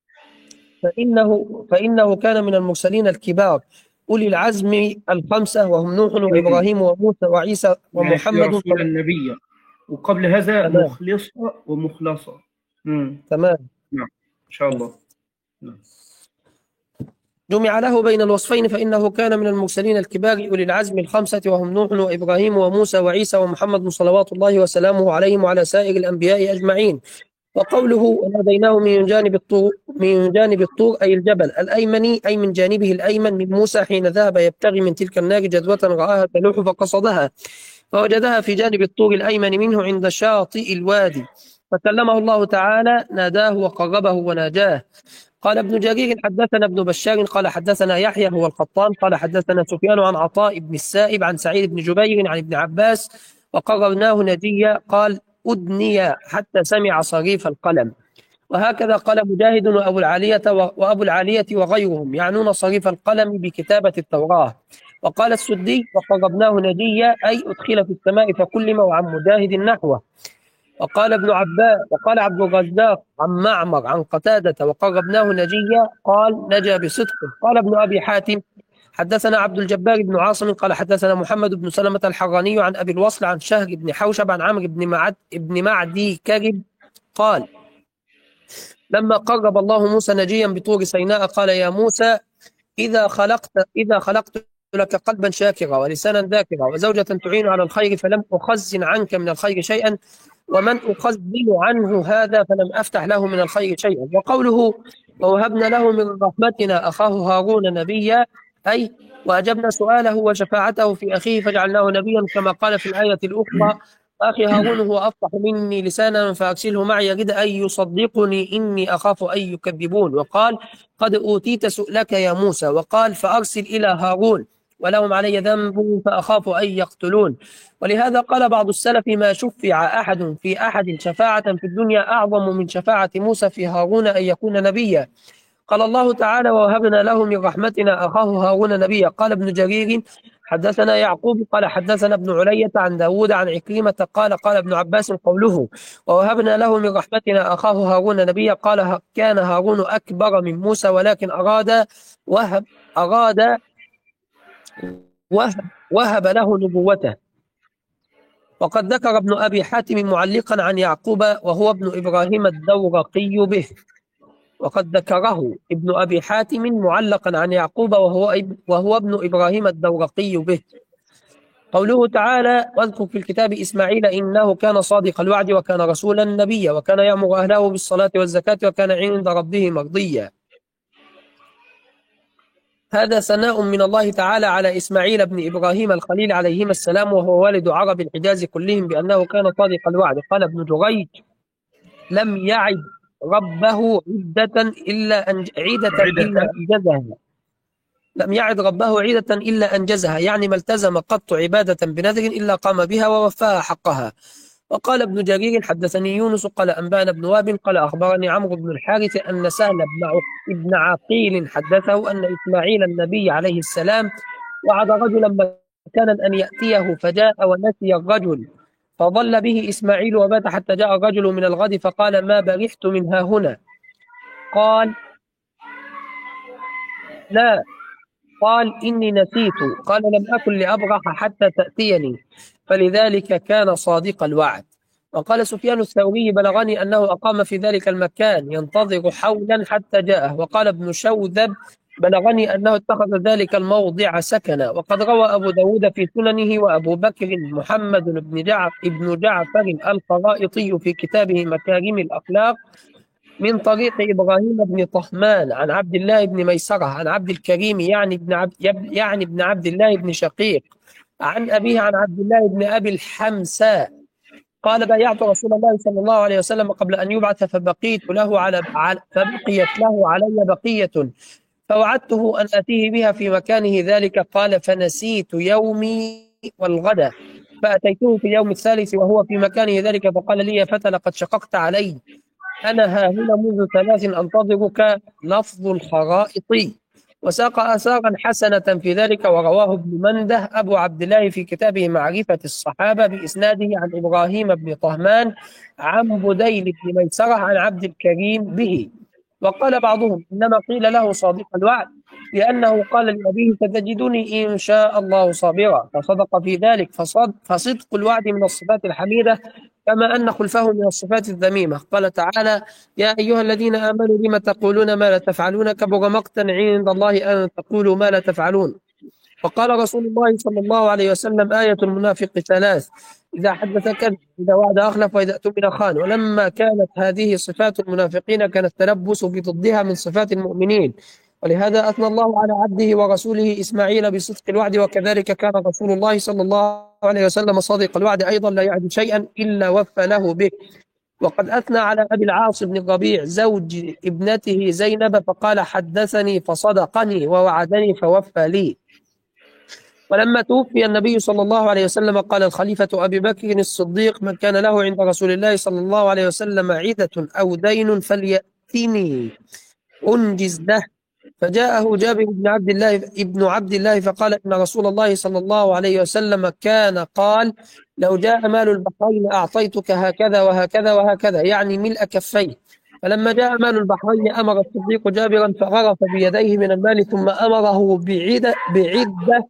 فإنه, فإنه كان من المرسلين الكبار أولي العزم الخمسة وهم نوح وإبراهيم وموسى وعيسى ومحمد. يعني رسول النبي وقبل هذا تمام. مخلصة ومخلصة. تمام. نعم إن شاء الله. نعم. جمع له بين الوصفين فإنه كان من المرسلين الكبار أولي العزم الخمسة وهم نوح وإبراهيم وموسى وعيسى ومحمد صلوات الله وسلامه عليهم وعلى سائر الأنبياء أجمعين. وقوله وناديناه من جانب الطور من جانب الطور أي الجبل الأيمني أي من جانبه الأيمن من موسى حين ذهب يبتغي من تلك النار جذوة رآها تلوح فقصدها فوجدها في جانب الطور الأيمن منه عند شاطئ الوادي فكلمه الله تعالى ناداه وقربه وناجاه. قال ابن جرير حدثنا ابن بشار قال حدثنا يحيى هو القطان قال حدثنا سفيان عن عطاء بن السائب عن سعيد بن جبير عن ابن عباس وقررناه نجيا قال أدني حتى سمع صريف القلم. وهكذا قال مجاهد وأبو العالية وأبو العالية وغيرهم يعنون صريف القلم بكتابة التوراة. وقال السدي وقربناه نجيا أي أدخل في السماء فكلم، وعن مجاهد نحوه. وقال ابن عباس وقال عبد الرزاق عن معمر عن قتادة وقربناه نجيا قال نجا بصدقه. قال ابن أبي حاتم حدثنا عبد الجبار بن عاصم قال حدثنا محمد بن سلمة الحراني عن أبي الوصل عن شهر بن حوشب عن عمرو بن معد بن معدي كرب قال لما قرب الله موسى نجيا بطور سيناء قال يا موسى إذا خلقت إذا خلقت لك قلبا شاكرا ولسانا ذاكرا وزوجة تعين على الخير فلم أخزن عنك من الخير شيئا، ومن أخزن عنه هذا فلم أفتح له من الخير شيئا. وقوله ووهبنا له من رحمتنا أخاه هارون نبيا أي وأجبنا سؤاله وشفاعته في أخيه فجعلناه نبيا، كما قال في الآية الأخرى أخي هارون هو أفصح مني لسانا فأرسله معي يجد أن يصدقني إني أخاف أن يكذبون. وقال قد أوتيت سؤلك يا موسى. وقال فأرسل إلى هارون ولهم علي ذنب فأخاف أن يقتلون. ولهذا قال بعض السلف ما شفع أحد في أحد شفاعة في الدنيا أعظم من شفاعة موسى في هارون أن يكون نبيا. قال الله تعالى ووهبنا له من رحمتنا أخاه هارون نبيا. قال ابن جرير حدثنا يعقوب قال حدثنا ابن علية عن داود عن عكرمة قال قال ابن عباس قوله ووهبنا له من رحمتنا أخاه هارون نبيا قال كان هارون أكبر من موسى ولكن أراد وهب أراد وهب, وهب له نبوته. وقد ذكر ابن أبي حاتم معلقا عن يعقوب وهو ابن إبراهيم الدورقي به. وقد ذكره ابن أبي حاتم معلقا عن يعقوب وهو, وهو ابن إبراهيم الدورقي به. قوله تعالى واذكر في الكتاب إسماعيل إنه كان صادق الوعد وكان رسولا نبيا وكان يأمر أهله بالصلاة والزكاة وكان عند ربه مرضيا. هذا ثناء من الله تعالى على إسماعيل بن إبراهيم الخليل عليهما السلام وهو والد عرب الحجاز كلهم بأنه كان صادق الوعد. قال ابن جريج لم يعد ربه عدة إلا أن عيدة إلا أنجزها لم يعد ربه عيدة إلا أنجزها يعني ما التزم قط عبادة بنذر إلا قام بها ووفاها حقها. وقال ابن جرير حدثني يونس قال أنبانا بن وهب قال أخبرني عمرو بن الحارث أن سهل بن عقيل حدثه أن إسماعيل النبي عليه السلام وعد رجلا مكانا أن يأتيه فجاء ونسي الرجل فظل به إسماعيل وبات حتى جاء الرجل من الغد فقال ما برحت منها هنا. قال لا. قال إني نسيت. قال لم أكن لأبرح حتى تأتيني فلذلك كان صادق الوعد. وقال سفيان الثوري بلغني أنه أقام في ذلك المكان ينتظر حولا حتى جاءه. وقال ابن شوذب بلغني أنه اتخذ ذلك الموضع سكنا. وقد روى أبو داود في سننه وأبو بكر محمد بن جعفر, ابن جعفر الخرائطي في كتابه مكارم الأخلاق من طريق إبراهيم بن طهمان عن عبد الله بن ميسرة عن عبد الكريم يعني ابن عبد, يعني ابن عبد الله بن شقيق عن أبيه عن عبد الله بن أبي الحمساء قال بايعت رسول الله صلى الله عليه وسلم قبل أن يبعث فبقيت له على فبقيت له علي بقية فوعدته أن أتيه بها في مكانه ذلك. قال فنسيت يومي والغد فأتيته في اليوم الثالث وهو في مكانه ذلك فقال لي يا فتى لقد شققت علي أنا ها هنا منذ ثلاث أنتظرك. لفظ الخرائط. وساق آثارا حسنة في ذلك ورواه ابن منده أبو عبد الله في كتابه معرفة الصحابة بإسناده عن إبراهيم بن طهمان عن بديل بن ميسرة عن عبد الكريم به. وقال بعضهم إنما قيل له صادق الوعد لأنه قال لأبيه ستجدني إن شاء الله صابرا فصدق في ذلك. فصد فصدق الوعد من الصفات الحميدة كما أن خلفه من الصفات الذميمة. قال تعالى يا أيها الذين آمنوا لم تقولون ما لا تفعلون كبر مقتا عند الله أن تقولوا ما لا تفعلون. وقال رسول الله صلى الله عليه وسلم آية المنافق ثلاث إذا حدث كذب إذا وعد أخلف وإذا اؤتمن خان. ولما كانت هذه صفات المنافقين كان التلبس بضدها من صفات المؤمنين ولهذا أثنى الله على عبده ورسوله إسماعيل بصدق الوعد وكذلك كان رسول الله صلى الله عليه وسلم صادق الوعد أيضا لا يعد شيئا إلا وفى له به. وقد أثنى على أبي العاص بن الربيع زوج ابنته زينب فقال حدثني فصدقني ووعدني فوفى لي. ولما توفي النبي صلى الله عليه وسلم قال الخليفة أبي بكر الصديق من كان له عند رسول الله صلى الله عليه وسلم عدة أو دين فليأتني أنجز له فجاءه جابر بن عبد الله ابن عبد الله فقال إن رسول الله صلى الله عليه وسلم كان قال لو جاء مال البحرين أعطيتك هكذا وهكذا وهكذا، يعني ملء كفيه. فلما جاء مال البحرين أمر الصديق جابرا فغرف بيديه من المال ثم أمره بعدة بعدة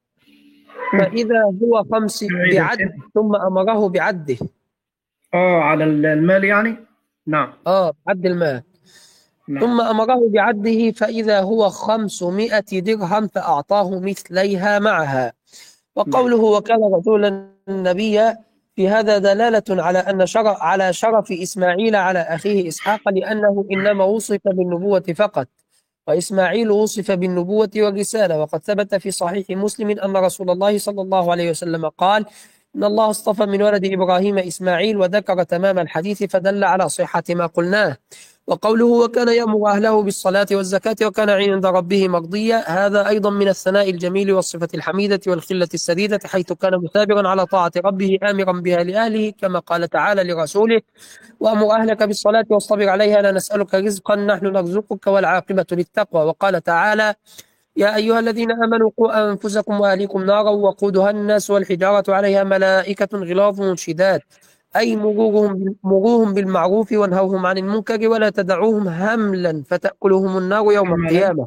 فإذا هو خمس بعد ثم أمره بعده. اه على المال يعني. نعم. اه بعد المال. نعم. ثم أمره بعده فإذا هو خمسمائة درهم فأعطاه مثليها معها. وقوله وكان رسولا نبيا في هذا دلالة على أن شرف على شرف إسماعيل على أخيه إسحاق، لأنه إنما وصف بالنبوة فقط، وإسماعيل وصف بالنبوة والرسالة. وقد ثبت في صحيح مسلم أن رسول الله صلى الله عليه وسلم قال إن الله اصطفى من ولد إبراهيم إسماعيل، وذكر تمام الحديث فدل على صحة ما قلناه. وقوله وكان يأمر أهله بالصلاة والزكاة وكان عند ربه مرضيا، هذا أيضا من الثناء الجميل والصفة الحميدة والخلة السديدة، حيث كان مثابرا على طاعة ربه آمرا بها لأهله، كما قال تعالى لرسوله وأمر أهلك بالصلاة واصطبر عليها لا نسألك رزقا نحن نرزقك والعاقبة للتقوى. وقال تعالى يا أيها الذين آمنوا قوا أنفسكم وأهليكم نارا وقودها الناس والحجارة عليها ملائكة غلاظ شداد، أي مروهم مروهم بالمعروف وانهوهم عن المنكر ولا تدعوهم هملا فتأكلهم النار يوم القيامة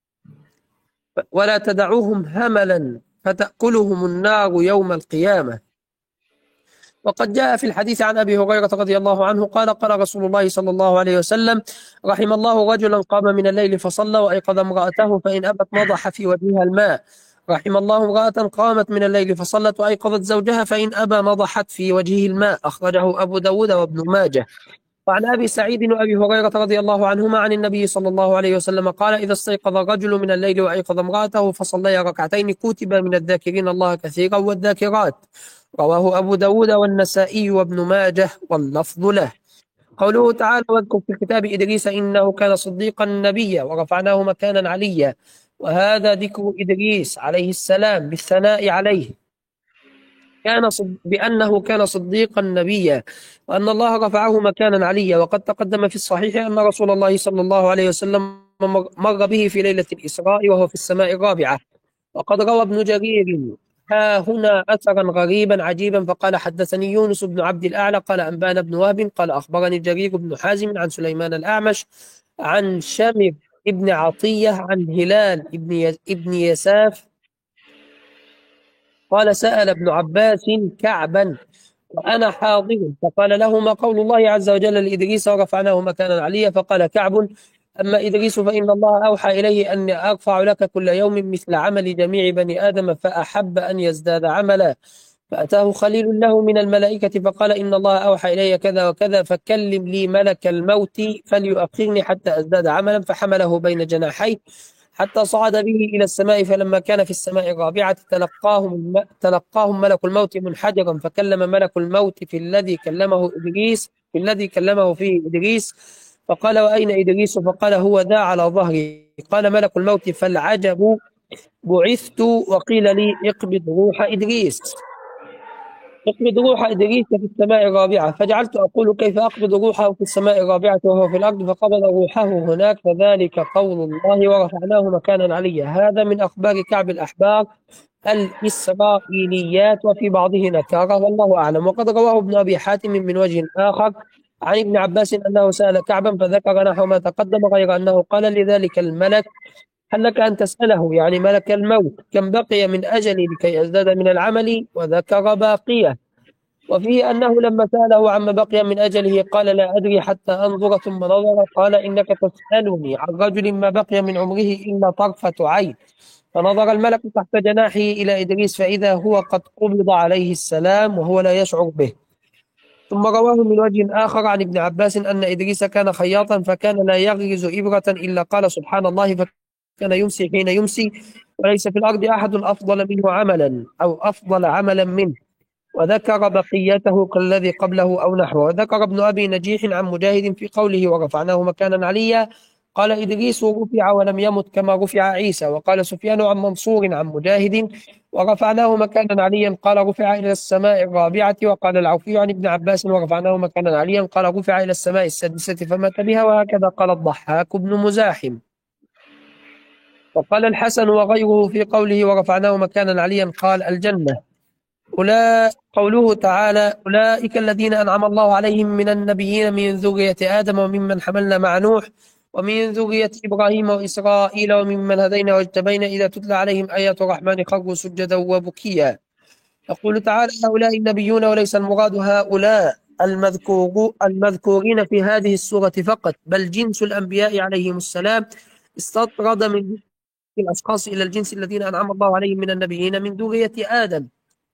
ولا تدعوهم هملا فتأكلهم النار يوم القيامة. وقد جاء في الحديث عن أبي هريرة رضي الله عنه قال قال رسول الله صلى الله عليه وسلم رحم الله رجلا قام من الليل فصلى وأيقظ امرأته فإن أبت نضح في وجهها الماء. رحم الله امرأة قامت من الليل فصلت وأيقظت زوجها فإن أبى نضحت في وجهه الماء. أخرجه أبو داود وابن ماجه. وعن أبي سعيد وأبي هريرة رضي الله عنهما عن النبي صلى الله عليه وسلم قال إذا استيقظ الرجل من الليل وأيقظ امرأته فصليا ركعتين كتب من الذاكرين الله كثيرا والذاكرات. رواه أبو داود والنسائي وابن ماجه واللفظ له. قوله تعالى واذكر في الكتاب إدريس إنه كان صديقا نبيا ورفعناه مكانا عليا، وهذا ذكر إدريس عليه السلام بالثناء عليه كان صد... بأنه كان صديقا نبيا وأن الله رفعه مكانا عليا. وقد تقدم في الصحيح أن رسول الله صلى الله عليه وسلم مر به في ليلة الإسراء وهو في السماء الرابعة. وقد روى ابن جرير ها هنا أثرا غريبا عجيبا فقال حدثني يونس بن عبد الأعلى قال أنبانا بن وهب قال أخبرني جرير بن حازم عن سليمان الأعمش عن شمر ابن عطية عن هلال ابن ابن يساف قال سأل ابن عباس كعبا وأنا حاضر فقال له ما قول الله عز وجل لإدريس ورفعناه مكانا عليا؟ فقال كعب أما إدريس فإن الله أوحى إليه أن أرفع لك كل يوم مثل عمل جميع بني آدم فأحب أن يزداد عملا. فأتاه خليل له من الملائكة فقال إن الله أوحى إلي كذا وكذا فكلم لي ملك الموت فليؤخرني حتى أزداد عملا. فحمله بين جناحيه حتى صعد به إلى السماء فلما كان في السماء الرابعة تلقاهم, تلقاهم ملك الموت منحدرا فكلم ملك الموت في الذي كلمه إدريس في الذي كلمه فيه إدريس فقال وأين إدريس؟ فقال هو ذا على ظهري. قال ملك الموت فالعجب بعثت وقيل لي اقبض روح إدريس اقبض روح إدريس في السماء الرابعة. فجعلت أقول كيف أقبض روحه في السماء الرابعة وهو في الأرض؟ فقبض روحه هناك فذلك قول الله ورفعناه مكانا عليا. هذا من أخبار كعب الأحبار الإسرائيليات وفي بعضه نكارة والله أعلم. وقد رواه ابن أبي حاتم من وجه آخر عن ابن عباس أنه سأل كعبا فذكر نحو ما تقدم غير أنه قال لذلك الملك هل لك أن تسأله يعني ملك الموت كم بقي من أجلي لكي أزداد من العمل؟ وذكر باقية. وفيه أنه لما سأله عما بقي من أجله قال لا أدري حتى أنظر ثم نظر قال إنك تسألني عن رجل ما بقي من عمره إلا طرفة عين. فنظر الملك تحت جناحه إلى إدريس فإذا هو قد قبض عليه السلام وهو لا يشعر به. ثم رواه من وجه آخر عن ابن عباس أن إدريس كان خياطا فكان لا يغرز إبرة إلا قال سبحان الله فكان يمسي حين يمسي وليس في الأرض أحد أفضل منه عملا أو أفضل عملا منه. وذكر بقيته كالذي قبله أو نحوه. وذكر ابن أبي نجيح عن مجاهد في قوله ورفعناه مكانا عليا قال إدريس رفع ولم يمت كما رفع عيسى. وقال سفيان عن منصور عن مجاهد ورفعناه مكانا عليا قال رفع إلى السماء الرابعة. وقال العوفي عن ابن عباس ورفعناه مكانا عليا قال رفع إلى السماء السادسة فمات بها. وهكذا قال الضحاك بن مزاحم. وقال الحسن وغيره في قوله ورفعناه مكانا عليا قال الجنة. أولئك قوله تعالى أولئك الذين أنعم الله عليهم من النبيين من ذرية آدم وممن حملنا مع نوح ومن ذرية إبراهيم وإسرائيل وممن هدينا واجتبينا إذا تتلى عليهم آيات الرحمن خروا سجدا وبكيا. يقول تعالى هؤلاء النبيون وليس المراد هؤلاء المذكور المذكورين في هذه السورة فقط، بل جنس الأنبياء عليهم السلام استطرد من الأشخاص إلى الجنس الذين أنعم الله عليهم من النبيين من ذرية آدم.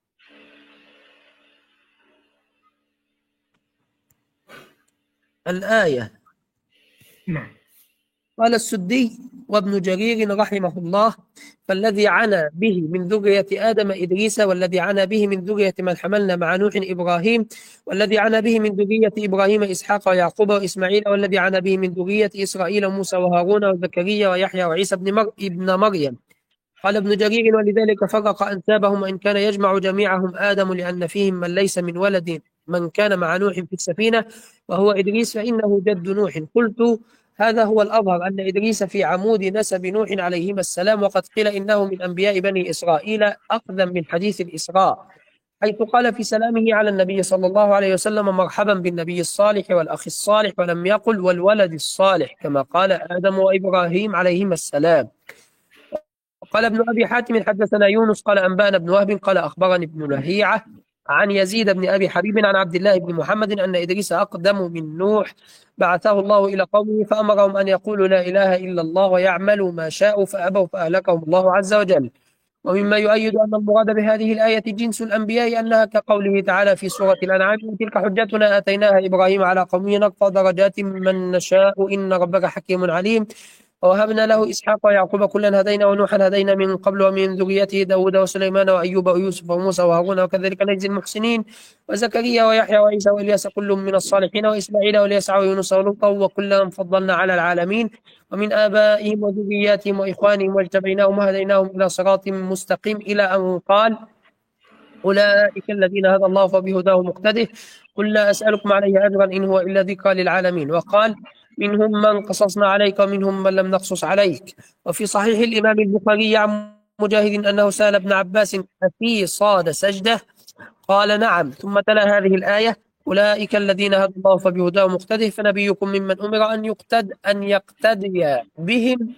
الآية. نعم. قال السدي وابن جرير رحمه الله فالذي عنا به من ذرية آدم إدريس، والذي عنا به من ذرية من حملنا مع نوح إبراهيم، والذي عنا به من ذرية إبراهيم إسحاق ويعقوب وإسماعيل، والذي عنا به من ذرية إسرائيل موسى وهارون وزكريا ويحيى وعيسى بن مر... ابن مريم. قال ابن جرير ولذلك فرق أنسابهم، وإن كان يجمع جميعهم آدم لأن فيهم من ليس من ولد من كان مع نوح في السفينة وهو إدريس فإنه جد نوح. قلت هذا هو الأظهر أن إدريس في عمود نسب نوح عليهما السلام، وقد قيل إنه من أنبياء بني إسرائيل أخذا من حديث الإسراء، حيث قال في سلامه على النبي صلى الله عليه وسلم مرحبا بالنبي الصالح والأخ الصالح، ولم يقل والولد الصالح كما قال آدم وإبراهيم عليهما السلام. قال ابن أبي حاتم حدثنا يونس قال أنبانا ابن وهب قال أخبرني ابن لهيعة عن يزيد بن أبي حبيب عن عبد الله بن محمد أن إدريس أقدم من نوح بعثه الله إلى قومه فأمرهم أن يقولوا لا إله إلا الله ويعملوا ما شاءوا فأبوا فأهلكهم الله عز وجل. ومما يؤيد أن المراد بهذه الآية جنس الأنبياء أنها كقوله تعالى في سورة الأنعام وتلك حجتنا آتيناها إبراهيم على قومه نرفع درجات من نشاء إن ربك حكيم عليم. ووهبنا له إسحاق ويعقوب كلا هدينا ونوحا هدينا من قبل ومن ذريته داود وسليمان وأيوب ويوسف وموسى وهارون وكذلك نجزي المحسنين وزكريا ويحيى وعيسى وإلياس كل من الصالحين وإسماعيل واليسع ويونس ولوطا وكلا فضلنا على العالمين ومن آبائهم وذرياتهم وإخوانهم واجتبيناهم وهديناهم إلى صراط مستقيم إلى أن قال أولئك الذين هدى الله فبهداه مقتده قل لا أسألكم عليه أجرا إن هو إلا ذكرى للعالمين. وقال منهم من قصصنا عليك ومنهم من لم نقصص عليك. وفي صحيح الإمام البخاري عن مجاهد أنه سأل ابن عباس أفي صاد سجدة قال نعم، ثم تلا هذه الآية أولئك الذين هدى الله فبهداه مقتده فنبيكم ممن أمر أن يقتد أن يقتدي بهم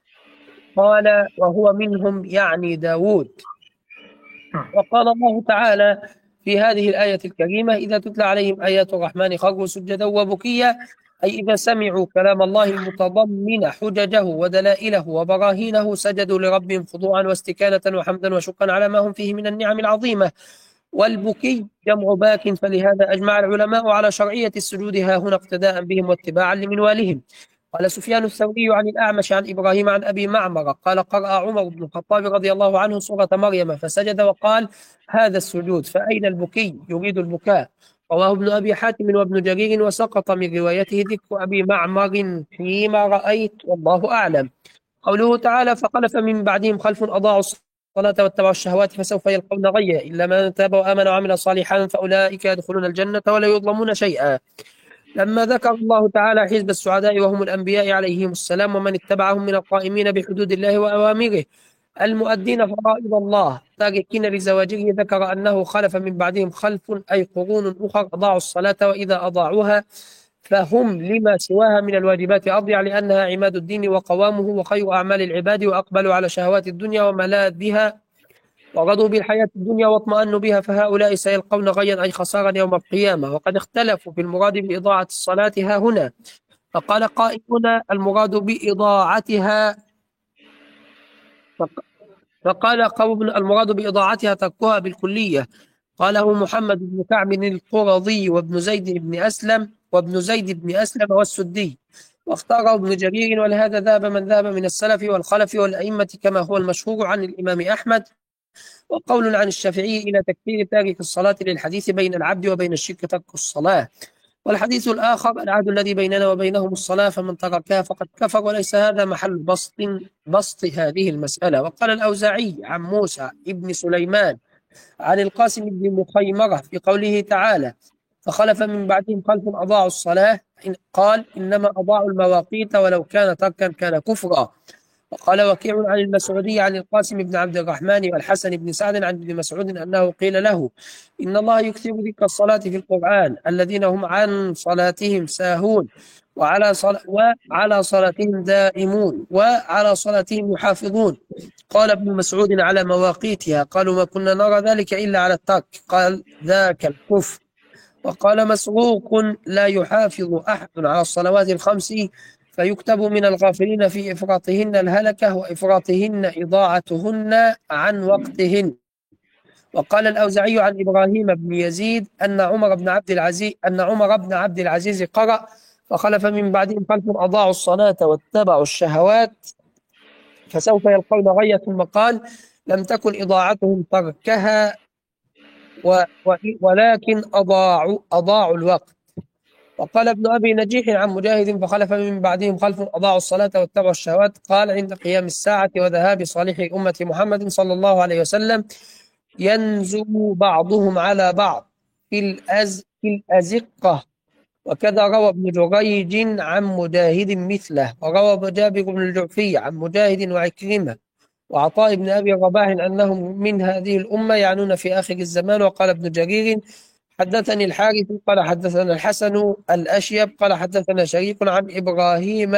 قال وهو منهم يعني داود. وقال الله تعالى في هذه الآية الكريمة إذا تتلى عليهم آيات الرحمن خروا سجدا وبكيا، أي إذا سمعوا كلام الله المتضمن حججه ودلائله وبراهينه سجدوا لربهم خضوعا واستكانة وحمدا وشكرا على ما هم فيه من النعم العظيمة. والبكي جمع باك، فلهذا أجمع العلماء على شرعية السجود ها هنا اقتداء بهم واتباعا لمنوالهم. قال سفيان الثوري عن الأعمش عن إبراهيم عن أبي معمر قال قرأ عمر بن الخطاب رضي الله عنه سورة مريم فسجد وقال هذا السجود، فأين البكي؟ يريد البكاء. رواه ابن أبي حاتم وابن جرير وسقط من روايته ذكر أبي معمر فيما رأيت والله أعلم. قوله تعالى فخلف من بعدهم خلف أضاعوا الصلاة واتبعوا الشهوات فسوف يلقون غيا إلا من تاب وآمن وعمل صالحا فأولئك يدخلون الجنة ولا يظلمون شيئا. لما ذكر الله تعالى حزب السعداء وهم الأنبياء عليهم السلام ومن اتبعهم من القائمين بحدود الله وأوامره المؤدين فرائض الله تاركين لزواجره، ذكر أنه خلف من بعدهم خلف أي قرون أخرى أضاعوا الصلاة وإذا أضاعوها فهم لما سواها من الواجبات أضيع لأنها عماد الدين وقوامه وخير أعمال العباد وأقبلوا على شهوات الدنيا وملاذها ورضوا بالحياة الدنيا واطمأنوا بها فهؤلاء سيلقون غيا أي خسارا يوم القيامة. وقد اختلفوا في المراد بإضاعة الصلاة ها هنا، فقال قائلون المراد بإضاعتها فقال قوم المراد بإضاعتها تركها بالكلية. قاله محمد بن كعب القرظي وابن زيد بن أسلم وابن زيد بن أسلم والسدي، واختاره ابن جرير ولهذا ذهب من ذهب من السلف والخلف والأئمة كما هو المشهور عن الإمام أحمد. وقول عن الشافعي إلى تكفير تارك الصلاة للحديث بين العبد وبين الشرك ترك الصلاة. والحديث الآخر العهد الذي بيننا وبينهم الصلاة فمن تركها فقد كفر، وليس هذا محل بسط بسط هذه المسألة. وقال الأوزاعي عن موسى ابن سليمان عن القاسم بن مخيمرة في قوله تعالى فخلف من بعدهم خلف أضاعوا الصلاة قال إنما أضاعوا المواقيت ولو كان تركا كان كفرا. وقال وكيع عن المسعودي عن القاسم بن عبد الرحمن والحسن بن سعد عن ابن مسعود أنه قيل له إن الله يكثر ذكر الصلاة في القرآن الذين هم عن صلاتهم ساهون وعلى صل... وعلى صلاتهم دائمون وعلى صلاتهم يحافظون. قال ابن مسعود على مواقيتها. قالوا ما كنا نرى ذلك إلا على الترك. قال ذاك الكفر. وقال مسروق لا يحافظ أحد على الصلوات الخمس فيكتب من الغافلين في إفراطهن الهلكة وإفراطهن إضاعتهن عن وقتهن. وقال الأوزعي عن إبراهيم بن يزيد أن عمر بن عبد العزيز أن عمر بن عبد العزيز قرأ فخلف من بعدهم خلف أضاعوا الصلاة واتبعوا الشهوات فسوف يلقون غيا ثم قال لم تكن إضاعتهم تركها و و ولكن أضاعوا أضاعوا الوقت. وقال ابن أبي نجيح عن مجاهد فخلف من بعدهم خلف أضاعوا الصلاة واتبعوا الشهوات قال عند قيام الساعة وذهاب صالح أمة محمد صلى الله عليه وسلم ينزل بعضهم على بعض في الأز في الأزقة. وكذا روى ابن جريج عن مجاهد مثله. وروى جابر بن الجعفي عن مجاهد وعكرمة وعطاء بن أبي رباح أنهم من هذه الأمة يعنون في آخر الزمان. وقال ابن جرير حدثني الحارث قال حدثنا الحسن الأشيب قال حدثنا شريك عن إبراهيم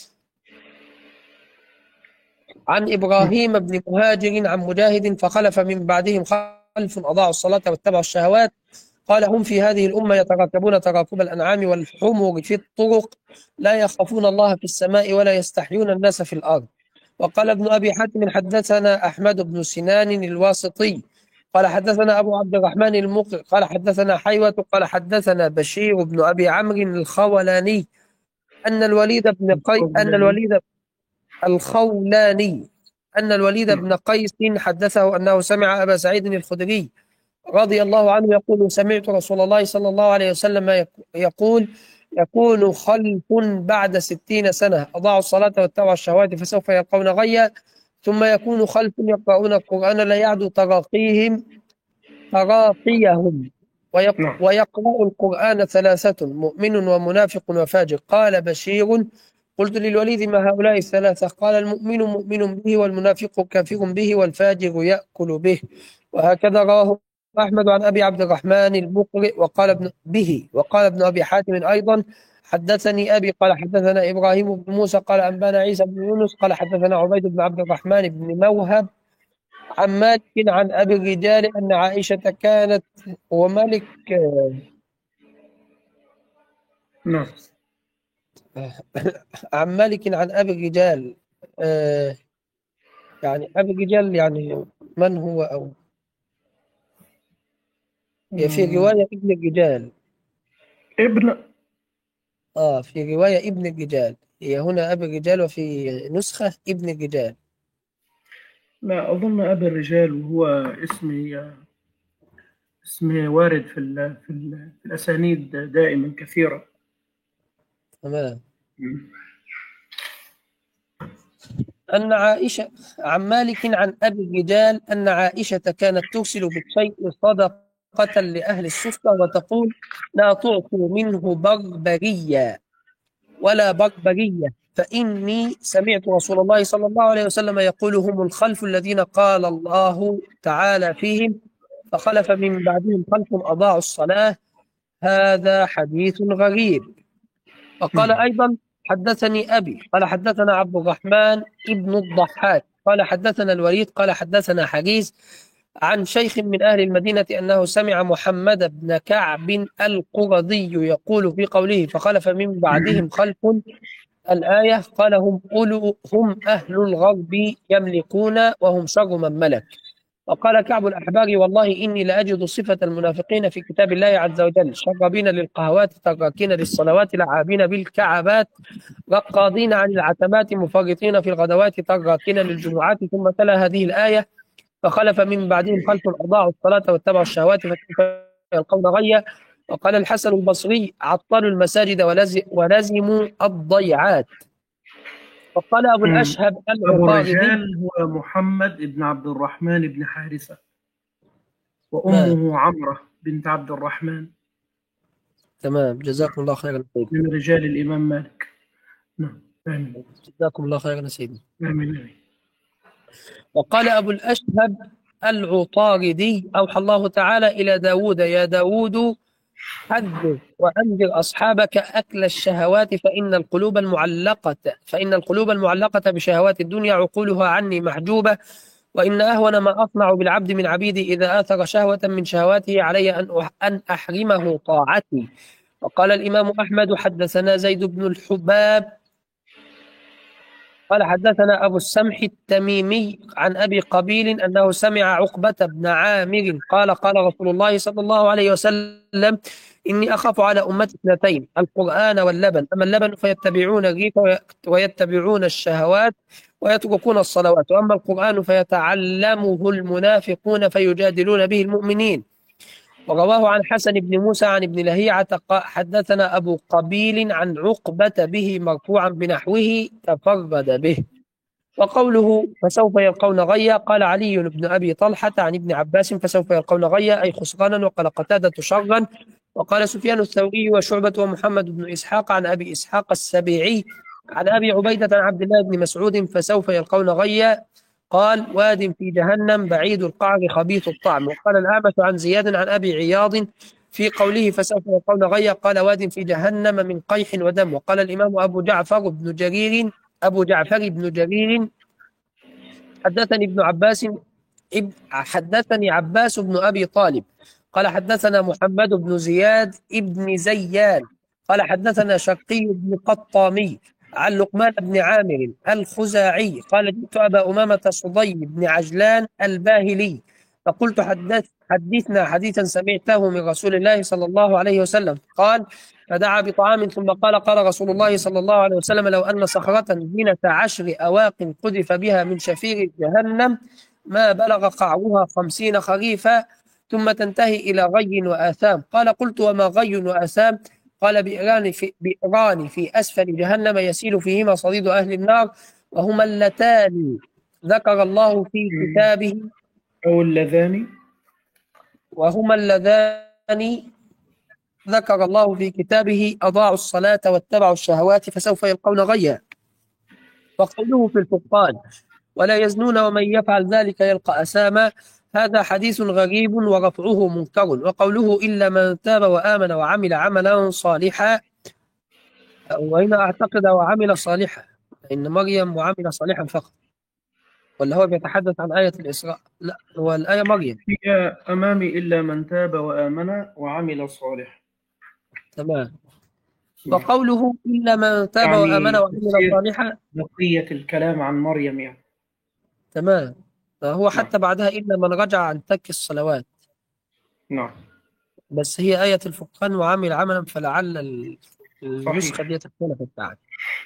عن إبراهيم بن مهاجر عن مجاهد فخلف من بعدهم خلف أضاعوا الصلاة واتبعوا الشهوات قال هم في هذه الأمة يتراكبون تراكب الأنعام والحمر في الطرق لا يخافون الله في السماء ولا يستحيون الناس في الأرض. وقال ابن أبي حاتم حدثنا أحمد بن سنان الواسطي قال حدثنا أبو عبد الرحمن المقر قال حدثنا حيوة قال حدثنا بشير بن أبي عمرو الخولاني أن الوليد بن قيس أن الوليد الخولاني أن الوليد بن قيس حدثه أنه سمع أبا سعيد الخدري رضي الله عنه يقول سمعت رسول الله صلى الله عليه وسلم يقول يكون خلف بعد ستين سنة أضاعوا الصلاة واتبعوا الشهوات فسوف يلقون غيا ثم يكون خلف يقرؤون القرآن لا يعدو تراقيهم تراقيهم ويقرأ القرآن ثلاثة مؤمن ومنافق وفاجر. قال بشير قلت للوليد ما هؤلاء الثلاثة؟ قال المؤمن مؤمن به والمنافق كافر به والفاجر يأكل به. وهكذا رواه أحمد عن أبي عبد الرحمن المقرئ وقال ابن به. وقال ابن أبي حاتم أيضا حدثني أبي قال حدثنا إبراهيم بن موسى قال أنبانا عيسى بن يونس قال حدثنا عبيد بن عبد الرحمن بن موهب عن مالك عن أبي الرجال أن عائشة كانت ومالك نعم عن مالك عن أبي الرجال آه يعني أبي الرجال يعني من هو أو في رواية ابن الرجال ابن آه في رواية ابن الرجال هي هنا أبي الرجال وفي نسخة ابن الرجال. لا أظن أبي الرجال وهو اسمه اسمه وارد في ال في, ال في الأسانيد دائما كثيرا. تمام. أن عائشة عن مالك عن أبي الرجال أن عائشة كانت ترسل بالشيء صدقة لأهل الصفة وتقول لا تعطوا منه بربرية ولا بربرية فإني سمعت رسول الله صلى الله عليه وسلم يقول هم الخلف الذين قال الله تعالى فيهم فخلف من بعدهم خلف أضاعوا الصلاة. هذا حديث غريب. وقال أيضا حدثني أبي قال حدثنا عبد الرحمن ابن الضحاك قال حدثنا الوليد قال حدثنا حديث عن شيخ من أهل المدينة أنه سمع محمد بن كعب القرظي يقول في قوله فخلف من بعدهم خلف الآية قال هم أولو هم أهل الغرب يملكون وهم شر من ملك. وقال كعب الأحبار والله إني لأجد صفة المنافقين في كتاب الله عز وجل شربين للقهوات تراكين للصلوات لعابين بالكعبات رقاضين عن العتمات مفرطين في الغدوات تراكين للجمعات. ثم تلا هذه الآية فخلف من بعدهم خلف أضاعوا الصلاة واتبعوا الشهوات فسوف يلقون غيا. وقال الحسن البصري عطلوا المساجد ولزموا الضيعات. وقال أبو الأشهب أبو الرجال هو محمد بن عبد الرحمن بن حارثة وأمه عمرة بنت عبد الرحمن. تمام جزاكم الله خيرا. من رجال الإمام مالك. نعم. آمين جزاكم الله خيرا سيدنا. آمين. وقال أبو الأشهب العطاردي: أوحى الله تعالى إلى داود: يا داود حذر وأنذر أصحابك أكل الشهوات فإن القلوب المعلقة فإن القلوب المعلقة بشهوات الدنيا عقولها عني محجوبة، وإن أهون ما أصنع بالعبد من عبيدي إذا آثر شهوة من شهواته علي أن أن أحرمه طاعتي. وقال الإمام أحمد: حدثنا زيد بن الحباب قال حدثنا أبو السمح التميمي عن أبي قبيل أنه سمع عقبة بن عامر قال: قال رسول الله صلى الله عليه وسلم: إني أخاف على أمتي اثنتين، القرآن واللبن، أما اللبن فيتبعون الريح ويتبعون الشهوات ويتركون الصلوات، وأما القرآن فيتعلمه المنافقون فيجادلون به المؤمنين. ورواه عن حسن بن موسى عن ابن لهيعة حدثنا أبو قبيل عن عقبة به مرفوعا بنحوه تفرد به. وقوله فسوف يلقون غيا قال علي بن أبي طلحة عن ابن عباس: فسوف يلقون غيا أي خسرانا. وقال قتادة شرا. وقال سفيان الثوري وشعبة ومحمد بن إسحاق عن أبي إسحاق السبيعي عن أبي عبيدة عن عبد الله بن مسعود: فسوف يلقون غيا قال: واد في جهنم بعيد القعر خبيث الطعم. وقال الأعمش عن زياد عن أبي عياض في قوله فسوف يلقون غيا قال: واد في جهنم من قيح ودم. وقال الإمام أبو جعفر بن جرير أبو جعفر بن جرير حدثني ابن عباس حدثني عباس بن أبي طالب قال حدثنا محمد بن زياد ابن زيان قال حدثنا شقي بن قطامي عن لقمان بن عامر الخزاعي قال: جئت أبا أمامة صدي بن عجلان الباهلي فقلت: حدث حدثنا حديثا سمعته من رسول الله صلى الله عليه وسلم. قال: فدعا بطعام ثم قال: قال رسول الله صلى الله عليه وسلم: لو أن صخرة زينة عشر أواق قذف بها من شفير جهنم ما بلغ قعرها خمسين خريفا ثم تنتهي إلى غي وآثام. قال: قلت: وما غي وآثام؟ قال: بئران في, بئران في أسفل جهنم يسيل فيهما صديد أهل النار، وهما اللتان ذكر الله في كتابه أو اللذان وهما اللذان ذكر الله في كتابه أضاعوا الصلاة واتبعوا الشهوات فسوف يلقون غيا. وقوله في الفرقان: ولا يزنون ومن يفعل ذلك يلقى أثاما، هذا حديث غريب ورفعه منكر. وقوله إلا من تاب وآمن وعمل عملا صالحا، وهنا أعتقد وعمل صالحا إن مريم وعمل صالحا فقط، ولا هو بيتحدث عن آية الإسراء؟ لا، هو الآية مريم. هي أمامي إلا من تاب وآمن وعمل صالحا. تمام. وقوله إلا من تاب يعني وآمن وعمل صالحا بقية الكلام عن مريم يعني. تمام. فهو حتى نعم. بعدها إلا من رجع عن ترك الصلوات. نعم. بس هي آية الفرقان وعمل عملا، فلعل النسخة دي تكون في التعب.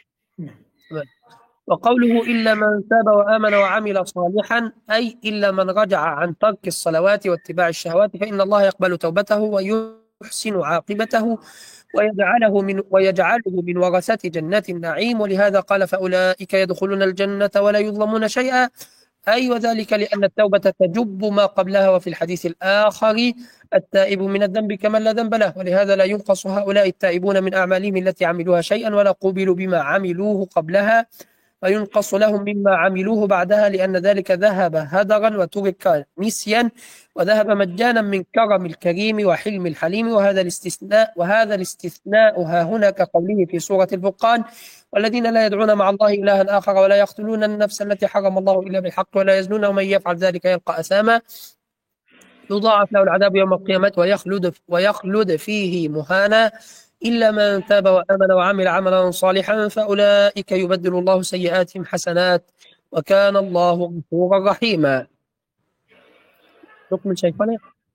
وقوله إلا من تاب وآمن وعمل صالحا أي إلا من رجع عن ترك الصلوات واتباع الشهوات فإن الله يقبل توبته ويحسن عاقبته ويجعله من ويجعله من ورثة جنات النعيم. ولهذا قال: فأولئك يدخلون الجنة ولا يظلمون شيئا، أي وذلك لأن التوبة تجب ما قبلها. وفي الحديث الآخر: التائب من الذنب كمن لا ذنب له. ولهذا لا ينقص هؤلاء التائبون من أعمالهم التي عملوها شيئا ولا قوبلوا بما عملوه قبلها، وينقص لهم مما عملوه بعدها، لأن ذلك ذهب هدرا وترك نسيا وذهب مجانا من كرم الكريم وحلم الحليم. وهذا الاستثناء وهذا الاستثناء ها هنا كقوله في سورة الفرقان: والذين لا يدعون مع الله إلها آخر ولا يقتلون النفس التي حرم الله إلا بالحق ولا يزنون ومن يفعل ذلك يلقى أثاما يضاعف له العذاب يوم القيامة ويخلد ويخلد فيه مهانا إلا من تاب وآمن وعمل عملا صالحا فأولئك يبدل الله سيئاتهم حسنات وكان الله غفورا رحيما. نكمل شيخنا.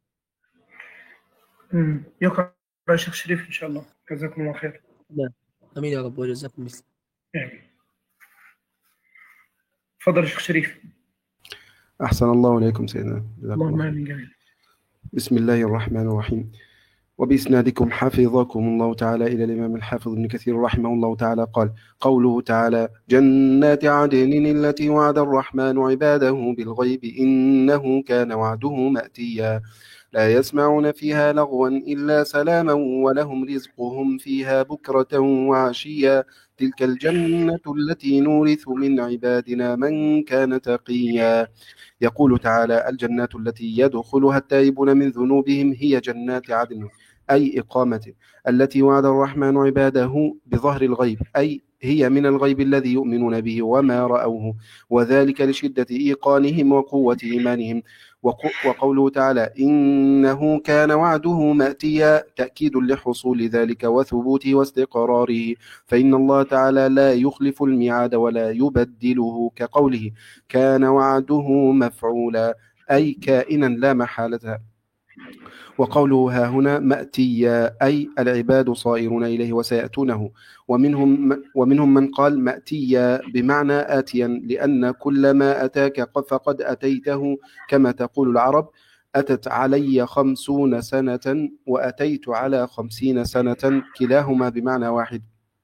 يقرأ الشيخ شريف إن شاء الله. جزاكم الله خير. نعم. أمين يا رب وجزاكم مثل. آمين. تفضل الشيخ شريف. أحسن الله إليكم سيدنا. اللهم آمين جميعا. بسم الله الرحمن الرحيم. وبإسنادكم حفظكم الله تعالى إلى الإمام الحافظ ابن كثير رحمه الله تعالى قال: قوله تعالى: جنات عدن التي وعد الرحمن عباده بالغيب إنه كان وعده مأتيا لا يسمعون فيها لغوا إلا سلاما ولهم رزقهم فيها بكرة وعشيا تلك الجنة التي نورث من عبادنا من كان تقيا. يقول تعالى: الجنات التي يدخلها التائبون من ذنوبهم هي جنات عدن، أي إقامة، التي وعد الرحمن عباده بظهر الغيب، أي هي من الغيب الذي يؤمنون به وما رأوه، وذلك لشدة إيقانهم وقوة إيمانهم. وقوله تعالى: إنه كان وعده مأتيا، تأكيد لحصول ذلك وثبوته واستقراره، فإن الله تعالى لا يخلف الميعاد ولا يبدله، كقوله: كان وعده مفعولا، أي كائنا لا محالة. وقوله ها هنا مأتيا، أي العباد صائرون إليه وسيأتونه. ومنهم, ومنهم من قال مأتيا بمعنى آتيا، لأن كل ما أتاك فقد أتيته، كما تقول العرب: أتت علي خمسون سنة وأتيت على خمسين سنة، كلاهما بمعنى واحد.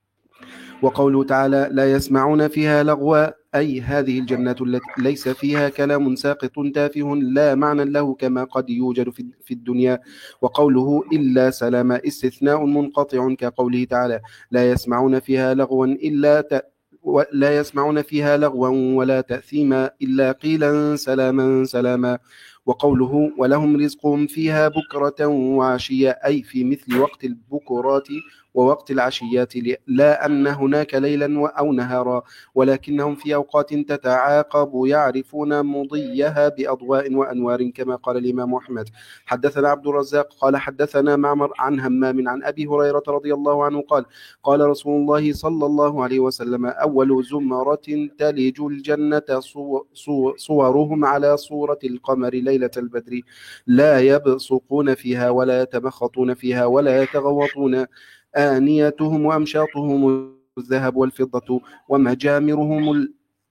وقوله تعالى: لا يسمعون فيها لغوا، أي هذه الجنات التي ليس فيها كلام ساقط تافه لا معنى له كما قد يوجد في الدنيا. وقوله إلا سلاما استثناء منقطع، كقوله تعالى: لا يسمعون فيها لغوا إلا ت... لا يسمعون فيها لغوا ولا تأثيما إلا قيلا سلاما سلاما. وقوله: ولهم رزقهم فيها بكرة وعشية، أي في مثل وقت البكرات ووقت العشيات، لا أن هناك ليلا أو نهارا، ولكنهم في أوقات تتعاقب يعرفون مضيها بأضواء وأنوار، كما قال الإمام أحمد. حدثنا عبد الرزاق قال حدثنا معمر عن همام عن أبي هريرة رضي الله عنه قال: قال رسول الله صلى الله عليه وسلم: أول زمرة تلج الجنة صورهم على صورة القمر ليلة البدر، لا يبصقون فيها ولا يتمخطون فيها ولا يتغوطون، آنيتهم وأمشاطهم الذهب والفضة، ومجامرهم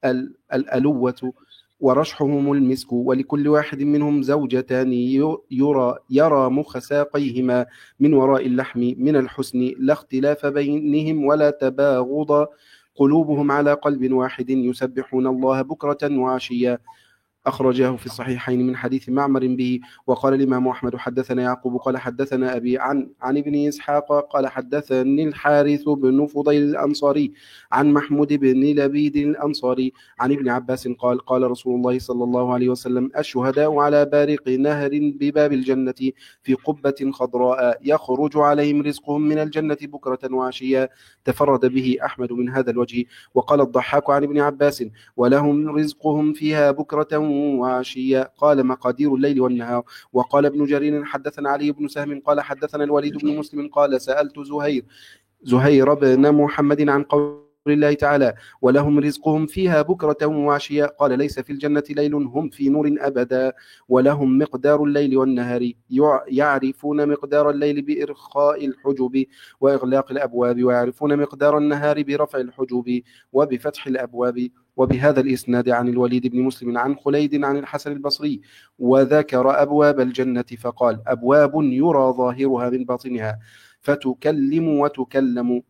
الألوة، ورشحهم المسك، ولكل واحد منهم زوجتان يرى, يرى مخ ساقيهما من وراء اللحم من الحسن، لا اختلاف بينهم ولا تباغض، قلوبهم على قلب واحد، يسبحون الله بكرة وعشيا. أخرجه في الصحيحين من حديث معمر به. وقال الإمام أحمد حدثنا يعقوب قال حدثنا أبي عن عن ابن إسحاق قال حدثني الحارث بن فضيل الأنصاري عن محمود بن لبيد الأنصاري عن ابن عباس قال: قال رسول الله صلى الله عليه وسلم: الشهداء على بارق نهر بباب الجنة في قبة خضراء، يخرج عليهم رزقهم من الجنة بكرة وعشيا. تفرد به أحمد من هذا الوجه. وقال الضحاك عن ابن عباس: ولهم رزقهم فيها بكرة وعشيا، قال: مقادير الليل والنهار. وقال ابن جرير حدثنا علي بن سهم قال حدثنا الوليد بن مسلم قال: سألت زهير زهير بن محمد عن قول الله تعالى: ولهم رزقهم فيها بكرة وعشيا، قال: ليس في الجنة ليل هم في نور أبدا، ولهم مقدار الليل والنهار، يعرفون مقدار الليل بإرخاء الحجب وإغلاق الأبواب، ويعرفون مقدار النهار برفع الحجب وبفتح الأبواب. وبهذا الإسناد عن الوليد بن مسلم عن خليد عن الحسن البصري، وذكر أبواب الجنة فقال: أبواب يرى ظاهرها من باطنها، فتكلم وتكلم،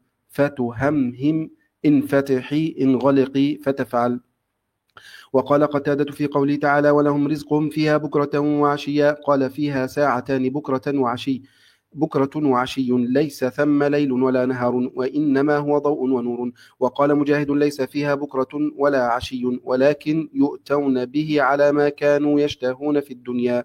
فتهمهم انفتحي انغلقي فتفعل. وقال قتادة في قوله تعالى: ولهم رزقهم فيها بكرة وعشيا، قال: فيها ساعتان بكرة وعشي بكرة وعشي، ليس ثم ليل ولا نهار، وإنما هو ضوء ونور. وقال مجاهد: ليس فيها بكرة ولا عشي، ولكن يؤتون به على ما كانوا يشتهون في الدنيا.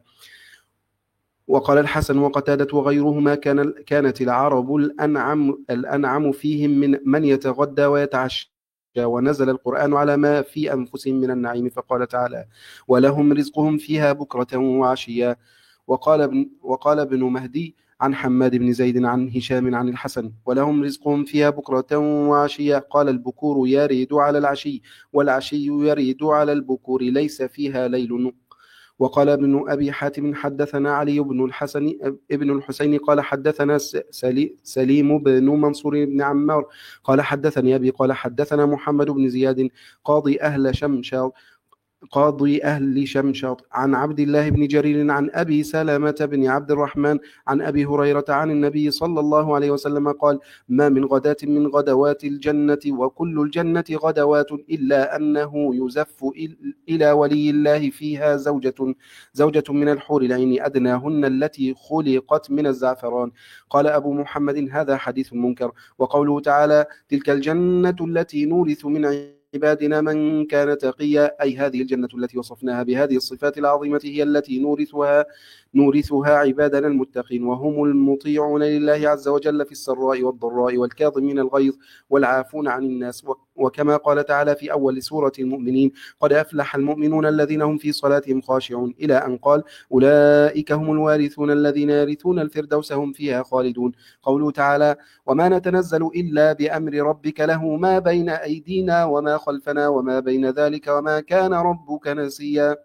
وقال الحسن وقتادة وغيرهما: كان كانت العرب الأنعم, الأنعم فيهم من من يتغدى ويتعشى، ونزل القرآن على ما في أنفسهم من النعيم، فقال تعالى: ولهم رزقهم فيها بكرة وعشيا. وقال ابن, وقال ابن مهدي عن حماد بن زيد عن هشام عن الحسن: ولهم رزقهم فيها بكرة وعشيا، قال: البكور يريد على العشي، والعشي يريد على البكور، ليس فيها ليل. وقال ابن أبي حاتم حدثنا علي بن الحسن ابن الحسين قال حدثنا سليم بن منصور بن عمار قال حدثني أبي قال حدثنا محمد بن زياد قاضي أهل شمشار قاضي أهل شمشاط عن عبد الله بن جرير عن أبي سلمة بن عبد الرحمن عن أبي هريرة عن النبي صلى الله عليه وسلم قال: ما من غداة من غدوات الجنة وكل الجنة غدوات إلا أنه يزف إلى ولي الله فيها زوجة زوجة من الحور العين أدناهن التي خلقت من الزعفران. قال أبو محمد: هذا حديث منكر. وقوله تعالى: تلك الجنة التي نورث من عبادنا من كان تقيا، أي هذه الجنة التي وصفناها بهذه الصفات العظيمة هي التي نورثها نورثها عبادنا المتقين، وهم المطيعون لله عز وجل في السراء والضراء والكاظمين الغيظ والعافون عن الناس. وكما قال تعالى في أول سورة المؤمنين: قد أفلح المؤمنون الذين هم في صلاتهم خاشعون، إلى أن قال: أولئك هم الوارثون الذين يرثون الفردوس هم فيها خالدون. قوله تعالى: وما نتنزل إلا بأمر ربك له ما بين أيدينا وما خلفنا وما بين ذلك وما كان ربك نسيا.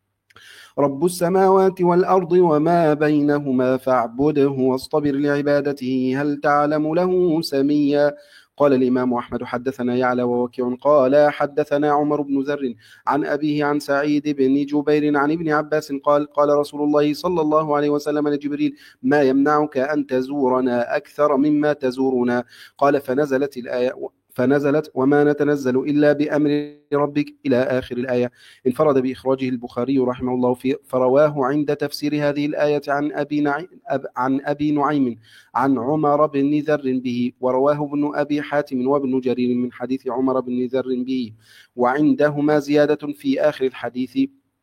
رب السماوات والأرض وما بينهما فاعبده واصطبر لعبادته هل تعلم له سميا. قال الإمام أحمد: حدثنا يعلى ووكيع قال حدثنا عمر بن ذر عن أبيه عن سعيد بن جبير عن ابن عباس قال: قال رسول الله صلى الله عليه وسلم لجبريل: ما يمنعك أن تزورنا أكثر مما تزورنا؟ قال: فنزلت الآية فنزلت وما نتنزل إلا بأمر ربك إلى آخر الآية. انفرد بإخراجه البخاري رحمه الله فيه، فرواه عند تفسير هذه الآية عن أبي نعيم عن أبي نعيم عن عمر بن ذر به، ورواه ابن أبي حاتم وابن جرير من حديث عمر بن ذر به، وعندهما زيادة في آخر الحديث،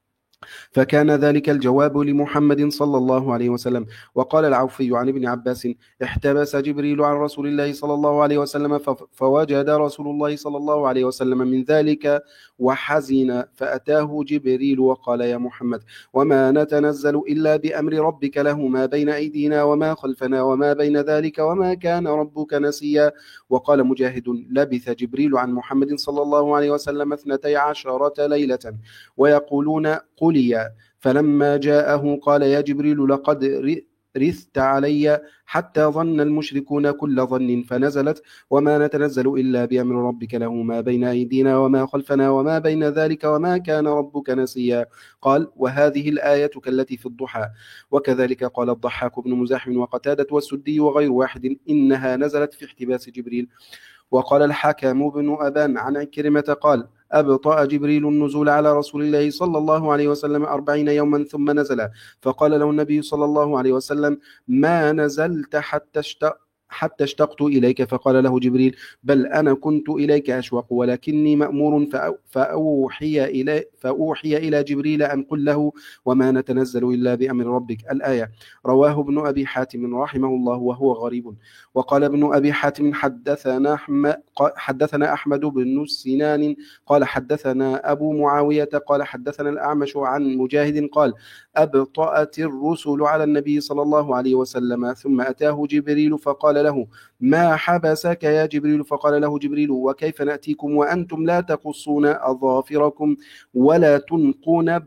فكان ذلك الجواب لمحمد صلى الله عليه وسلم. وقال العوفي عن ابن عباس: احتبس جبريل عن رسول الله صلى الله عليه وسلم فوجد رسول الله صلى الله عليه وسلم من ذلك وحزن، فأتاه جبريل وقال: يا محمد، وما نتنزل إلا بأمر ربك له ما بين أيدينا وما خلفنا وما بين ذلك وما كان ربك نسيا. وقال مجاهد: لبث جبريل عن محمد صلى الله عليه وسلم اثنتي عشرة ليلة ويقولون قليا، فلما جاءه قال: يا جبريل، لقد رثت علي حتى ظن المشركون كل ظن، فنزلت: وما نتنزل إلا بأمر ربك له ما بين أيدينا وما خلفنا وما بين ذلك وما كان ربك نسيا. قال: وهذه الآية كالتي في الضحى. وكذلك قال الضحاك بن مزاحم وقتادة والسدي وغير واحد إنها نزلت في احتباس جبريل. وقال الحكم بن أبان عن عكرمة قال: أبطأ جبريل النزول على رسول الله صلى الله عليه وسلم أربعين يوما ثم نزل، فقال له النبي صلى الله عليه وسلم: ما نزلت حتى اشتق حتى اشتقت إليك. فقال له جبريل: بل أنا كنت إليك أشوق، ولكني مأمور فأوحي إلى, فأوحي إلى جبريل أن قل له: وما نتنزل إلا بأمر ربك. الآية. رواه ابن أبي حاتم رحمه الله وهو غريب. وقال ابن أبي حاتم: حدثنا أحمد, حدثنا أحمد بن سنان قال حدثنا أبو معاوية قال حدثنا الأعمش عن مجاهد قال: أبطأت الرسل على النبي صلى الله عليه وسلم، ثم أتاه جبريل فقال له: ما حبسك يا جبريل؟ فقال له جبريل: وكيف نأتيكم وأنتم لا تقصون أظافركم ولا تنقون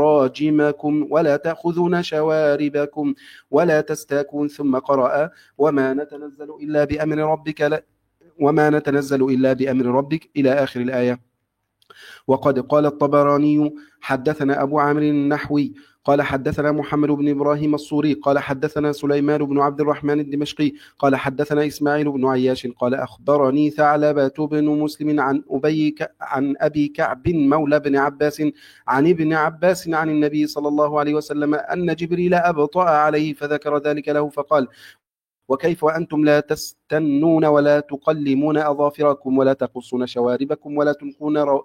براجمكم ولا تأخذون شواربكم ولا تستاكون؟ ثم قرأ: وما نتنزل إلا بأمر ربك لا وما نتنزل إلا بأمر ربك إلى آخر الآية. وقد قال الطبراني: حدثنا أبو عامر النحوي قال حدثنا محمد بن إبراهيم الصوري قال حدثنا سليمان بن عبد الرحمن الدمشقي قال حدثنا إسماعيل بن عياش قال أخبرني ثعلبة بن مسلم عن أبي ك... عن أبي كعب مولى بن عباس عن ابن عباس عن النبي صلى الله عليه وسلم أن جبريل أبطأ عليه فذكر ذلك له فقال: وكيف وأنتم لا تستنون ولا تقلمون أظافركم ولا تقصون شواربكم ولا تنقون رو...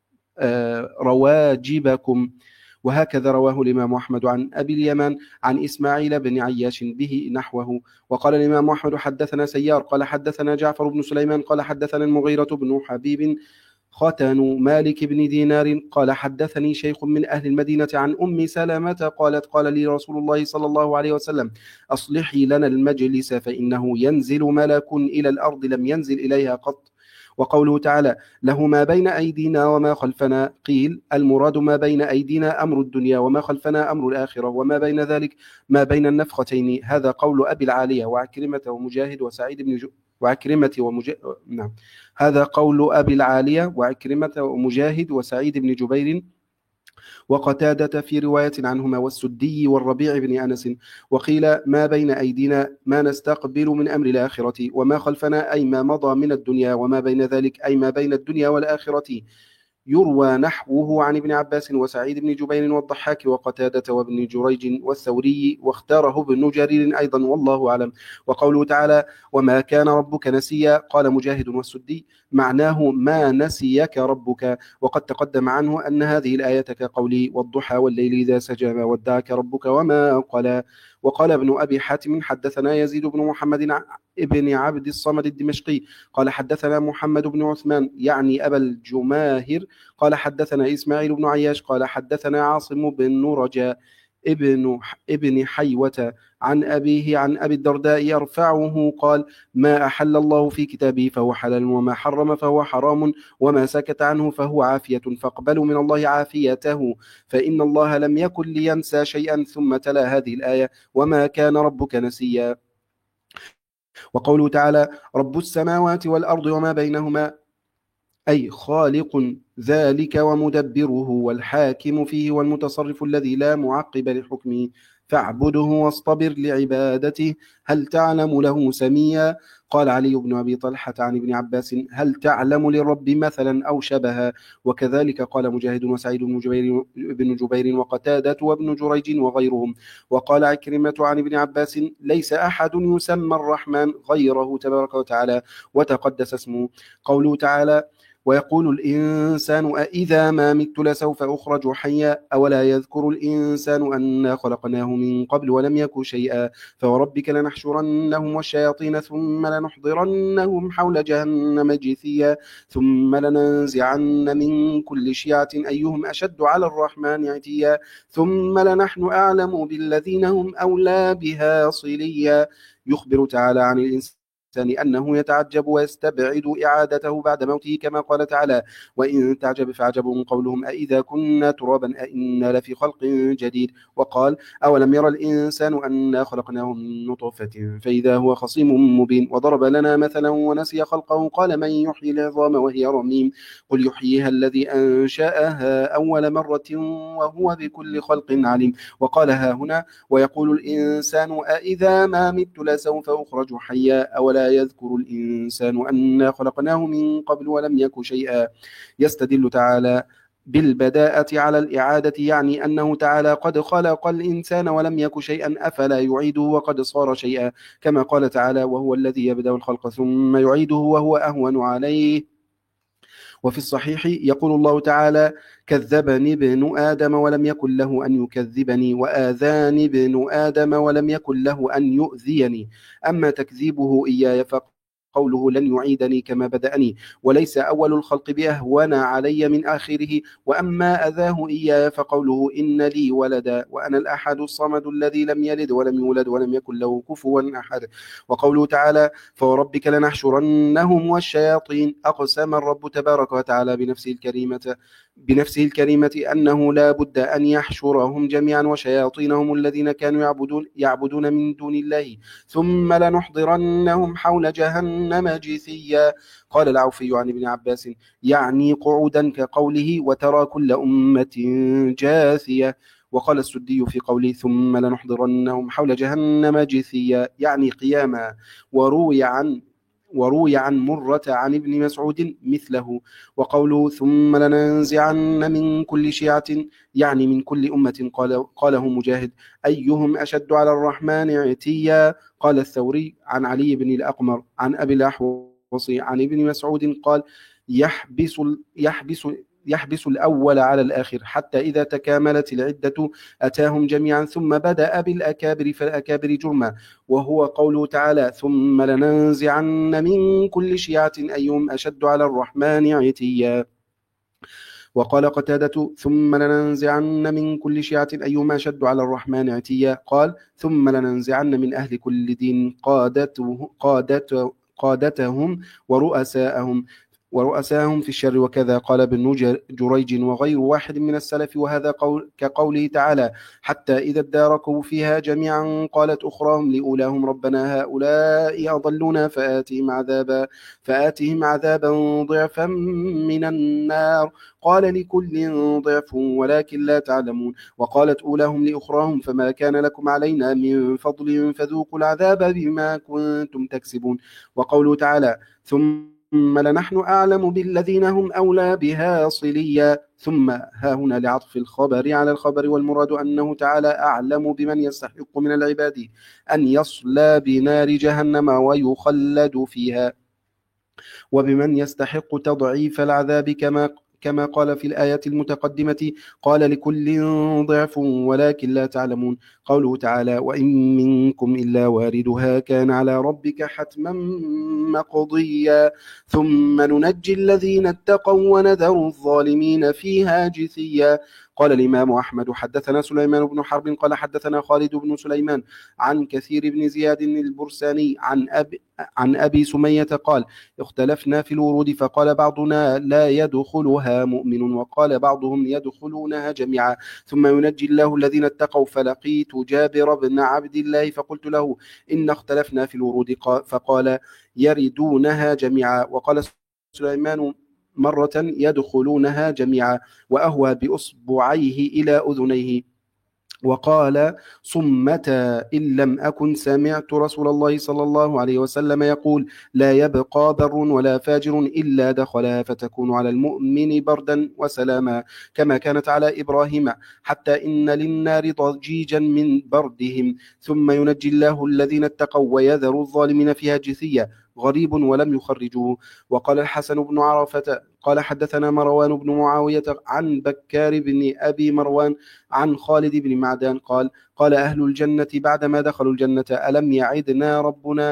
آه... رواجبكم. وهكذا رواه الإمام أحمد عن أبي اليمان عن إسماعيل بن عياش به نحوه. وقال الإمام أحمد: حدثنا سيار قال حدثنا جعفر بن سليمان قال حدثنا المغيرة بن حبيب ختن مالك بن دينار قال حدثني شيخ من أهل المدينة عن أم سلمة قالت: قال لي رسول الله صلى الله عليه وسلم: أصلحي لنا المجلس فإنه ينزل ملك إلى الأرض لم ينزل إليها قط. وقوله تعالى: له ما بين أيدينا وما خلفنا، قيل المراد ما بين أيدينا أمر الدنيا وما خلفنا أمر الآخرة، وما بين ذلك ما بين النفختين. هذا قول أبي العالية وعكرمة ومجاهد وسعيد بن جو... وعكرمة ومج... نعم هذا قول أبي العالية وعكرمة ومجاهد وسعيد بن جبير وقتادة في رواية عنهما والسدي والربيع بن أنس. وقيل ما بين أيدينا ما نستقبل من أمر الآخرة، وما خلفنا أي ما مضى من الدنيا، وما بين ذلك أي ما بين الدنيا والآخرة. يروى نحوه عن ابن عباس وسعيد بن جبير والضحاك وقتادة وابن جريج والثوري، واختاره ابن جرير أيضا، والله أعلم. وقوله تعالى وما كان ربك نسيا، قال مجاهد والسدي معناه ما نسيك ربك، وقد تقدم عنه أن هذه الآية كقوله والضحى والليل إذا سجى ما ودعك ربك وما قلى. وقال ابن أبي حاتم حدثنا يزيد بن محمد ابن عبد الصمد الدمشقي قال حدثنا محمد بن عثمان يعني أبا الجماهر قال حدثنا إسماعيل بن عياش قال حدثنا عاصم بن رجاء ابن ابن حيوة عن أبيه عن أبي الدرداء يرفعه قال ما أحل الله في كتابه فهو حلال، وما حرم فهو حرام، وما سكت عنه فهو عافية، فاقبلوا من الله عافيته، فإن الله لم يكن لينسى شيئا. ثم تلا هذه الآية وما كان ربك نسيا. وقوله تعالى رب السماوات والأرض وما بينهما، أي خالق ذلك ومدبره والحاكم فيه والمتصرف الذي لا معقب لحكمه، فاعبده واصطبر لعبادته، هل تعلم له سميا؟ قال علي بن أبي طلحة عن ابن عباس هل تعلم للرب مثلا أو شبها؟ وكذلك قال مجاهد وسعيد بن جبير, بن جبير وقتادة وابن جريج وغيرهم. وقال عكرمة عن ابن عباس ليس أحد يسمى الرحمن غيره تبارك وتعالى وتقدس اسمه. قوله تعالى ويقول الإنسان أإذا ما مت لسوف أخرج حيا، أولا يذكر الإنسان أنا خلقناه من قبل ولم يك شيئا، فوربك لنحشرنهم والشياطين ثم لنحضرنهم حول جهنم جثيا، ثم لننزعن من كل شيعة أيهم أشد على الرحمن عتيا، ثم لنحن أعلم بالذين هم أولى بها صليا. يخبر تعالى عن الإنسان أنه يتعجب ويستبعد إعادته بعد موته، كما قال تعالى وإن تعجب فعجب قولهم أإذا كنا ترابا أإنا لفي خلق جديد. وقال أولم يرى الإنسان أنا خلقناه من نطفة فإذا هو خصيم مبين. وضرب لنا مثلا ونسي خلقه قال من يحيي العظام وهي رميم، قل يحييها الذي أنشأها أول مرة وهو بكل خلق عليم. وقال ها هنا ويقول الإنسان أإذا ما مت لسوف أخرج حيا، أولا يذكر الإنسان أنا خلقناه من قبل ولم يك شيئا. يستدل تعالى بالبداءة على الإعادة، يعني أنه تعالى قد خلق الإنسان ولم يك شيئا أفلا يعيده وقد صار شيئا، كما قال تعالى وهو الذي يبدأ الخلق ثم يعيده وهو أهون عليه. وفي الصحيح يقول الله تعالى كذبني ابن آدم ولم يكن له أن يكذبني، وآذاني ابن آدم ولم يكن له أن يؤذيني. أما تكذيبه إياي فقوله لن يعيدني كما بدأني، وليس أول الخلق بأهون علي من آخره. وأما أذاه إياي فقوله إن لي ولدا وأنا الأحد الصمد الذي لم يلد ولم يولد ولم يكن له كفوا أحد. وقوله تعالى فوربك لنحشرنهم والشياطين، أقسم الرب تبارك وتعالى بنفسه الكريمة بنفسه الكريمة أنه لا بد أن يحشرهم جميعا وشياطينهم الذين كانوا يعبدون, يعبدون من دون الله، ثم لنحضرنهم حول جهنم جثيا. قال العوفي عن ابن عباس يعني قعودا كقوله وترى كل أمة جاثية. وقال السدي في قوله ثم لنحضرنهم حول جهنم جثيا يعني قياما. وروي عن وروي عن مرة عن ابن مسعود مثله. وقوله ثم لننزعن من كل شيعة يعني من كل أمة، قال قاله مجاهد أيهم أشد على الرحمن عتيا. قال الثوري عن علي بن الأقمر عن أبي الأحوص عن ابن مسعود قال يحبس يحبس يحبس الأول على الآخر حتى إذا تكاملت العدة أتاهم جميعا ثم بدأ بالأكابر فالأكابر جرما. وهو قوله تعالى ثم لننزعن من كل شيعة أيهم أشد على الرحمن عتيا. وقال قتادة ثم لننزعن من كل شيعة أيهم أشد على الرحمن عتيا. قال ثم لننزعن من أهل كل دين قادته قادته قادتهم ورؤساءهم ورؤساهم في الشر. وكذا قال ابن جريج وغير واحد من السلف، وهذا قول كقوله تعالى: حتى إذا اداركوا فيها جميعا قالت أخراهم لأولاهم ربنا هؤلاء أضلونا فآتهم عذابا فآتهم عذابا ضعفا من النار قال لكل ضعف ولكن لا تعلمون. وقالت أولاهم لأخراهم فما كان لكم علينا من فضل فذوقوا العذاب بما كنتم تكسبون. وقوله تعالى: ثم ثم لنحن أعلم بالذين هم أولى بها صليا. ثم ها هنا لعطف الخبر على الخبر، والمراد أنه تعالى أعلم بمن يستحق من العباد أن يصلى بنار جهنم ويخلد فيها، وبمن يستحق تضعيف العذاب كما كما قال في الآية المتقدمة: قال لكل ضعف ولكن لا تعلمون. قوله تعالى: وإن منكم إلا واردها كان على ربك حتما مقضيا ثم ننجي الذين اتقوا ونذر الظالمين فيها جثيا. قال الإمام أحمد: حدثنا سليمان بن حرب قال حدثنا خالد بن سليمان عن كثير بن زياد البرساني عن أبي, عن أبي سمية قال: اختلفنا في الورود، فقال بعضنا لا يدخلها مؤمن، وقال بعضهم يدخلونها جميعا، ثم ينجي الله الذين اتقوا. فلقيت جابر بن عبد الله فقلت له: إن اختلفنا في الورود، فقال: يردونها جميعا. وقال سليمان مرة: يدخلونها جميعا، وأهوى بأصبعيه إلى أذنيه، وقال: صمتا إن لم أكن سمعت رسول الله صلى الله عليه وسلم يقول: لا يبقى بر ولا فاجر إلا دخلها، فتكون على المؤمن بردا وسلاما كما كانت على إبراهيم، حتى إن للنار ضجيجا من بردهم، ثم ينجي الله الذين اتقوا ويذر الظالمين فيها جثيا. غريب ولم يخرجوه. وقال الحسن بن عرفة قال حدثنا مروان بن معاوية عن بكار بن أبي مروان عن خالد بن معدان قال: قال أهل الجنة بعدما دخلوا الجنة: ألم يعدنا ربنا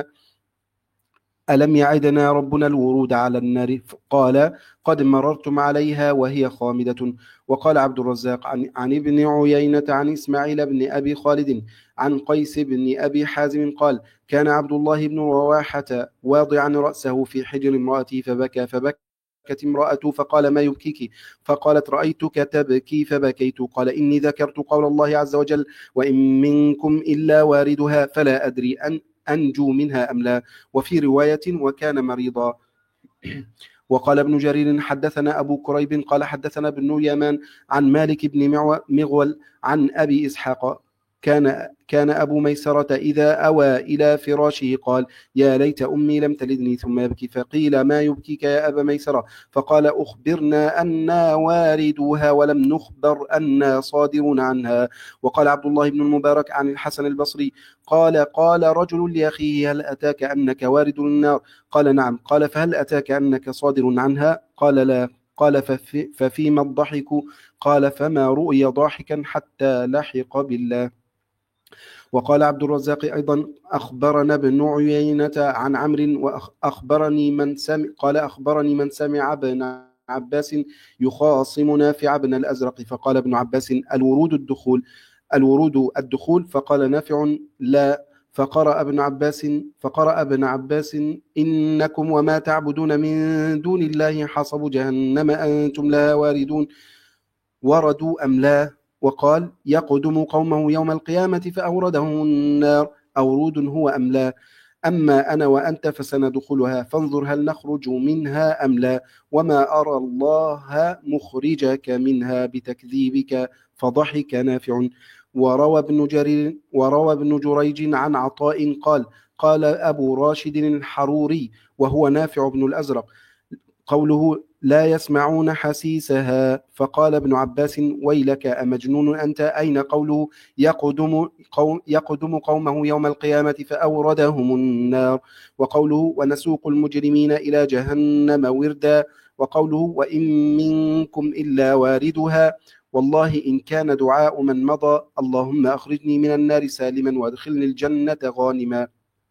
ألم يعدنا ربنا الورود على النار؟ قال: قد مررتم عليها وهي خامدة. وقال عبد الرزاق عن, عن ابن عيينة عن إسماعيل بن أبي خالد عن قيس بن أبي حازم قال: كان عبد الله بن رواحة واضعا رأسه في حجر امرأته فبكى فبكت امرأته فقال: ما يبكيك؟ فقالت: رأيتك تبكي فبكيت. قال: إني ذكرت قول الله عز وجل: وإن منكم إلا واردها، فلا أدري أن أنجو منها أم لا. وفي رواية: وكان مريضا. وقال ابن جرير حدثنا أبو كريب قال حدثنا ابن يمان عن مالك بن مغول عن أبي إسحاق: كان كان أبو ميسرة إذا أوى إلى فراشه قال: يا ليت أمي لم تلدني، ثم يبكي. فقيل: ما يبكيك يا أبا ميسرة؟ فقال: أخبرنا أنا واردوها ولم نخبر أنا صادرون عنها. وقال عبد الله بن المبارك عن الحسن البصري قال: قال رجل لأخيه: هل أتاك أنك وارد النار؟ قال: نعم. قال: فهل أتاك أنك صادر عنها؟ قال: لا. قال: ففي ففيما الضحك؟ قال: فما رؤي ضاحكا حتى لحق بالله. وقال عبد الرزاق أيضا: أخبرنا ابن عيينة عن عمرو وأخبرني من سمع قال: أخبرني من سمع ابن عباس يخاصم نافع بن الأزرق، فقال ابن عباس: الورود الدخول الورود الدخول فقال نافع: لا. فقرأ ابن عباس فقرأ ابن عباس: إنكم وما تعبدون من دون الله حصب جهنم أنتم لها واردون، وردوا أم لا؟ وقال: يقدم قومه يوم القيامة فأوردهم النار، أورود هو أم لا؟ أما أنا وأنت فسندخلها، فانظر هل نخرج منها أم لا، وما أرى الله مخرجك منها بتكذيبك. فضحك نافع. وروى ابن جرير وروى ابن جريج عن عطاء قال: قال أبو راشد الحروري وهو نافع بن الأزرق: قوله: لا يسمعون حسيسها. فقال ابن عباس: ويلك أمجنون أنت؟ أين قوله: يقدم, قوم يقدم قومه يوم القيامة فأوردهم النار؟ وقوله: ونسوق المجرمين إلى جهنم وردا؟ وقوله: وإن منكم إلا واردها؟ والله إن كان دعاء من مضى: اللهم أخرجني من النار سالما وادخلني الجنة غانما.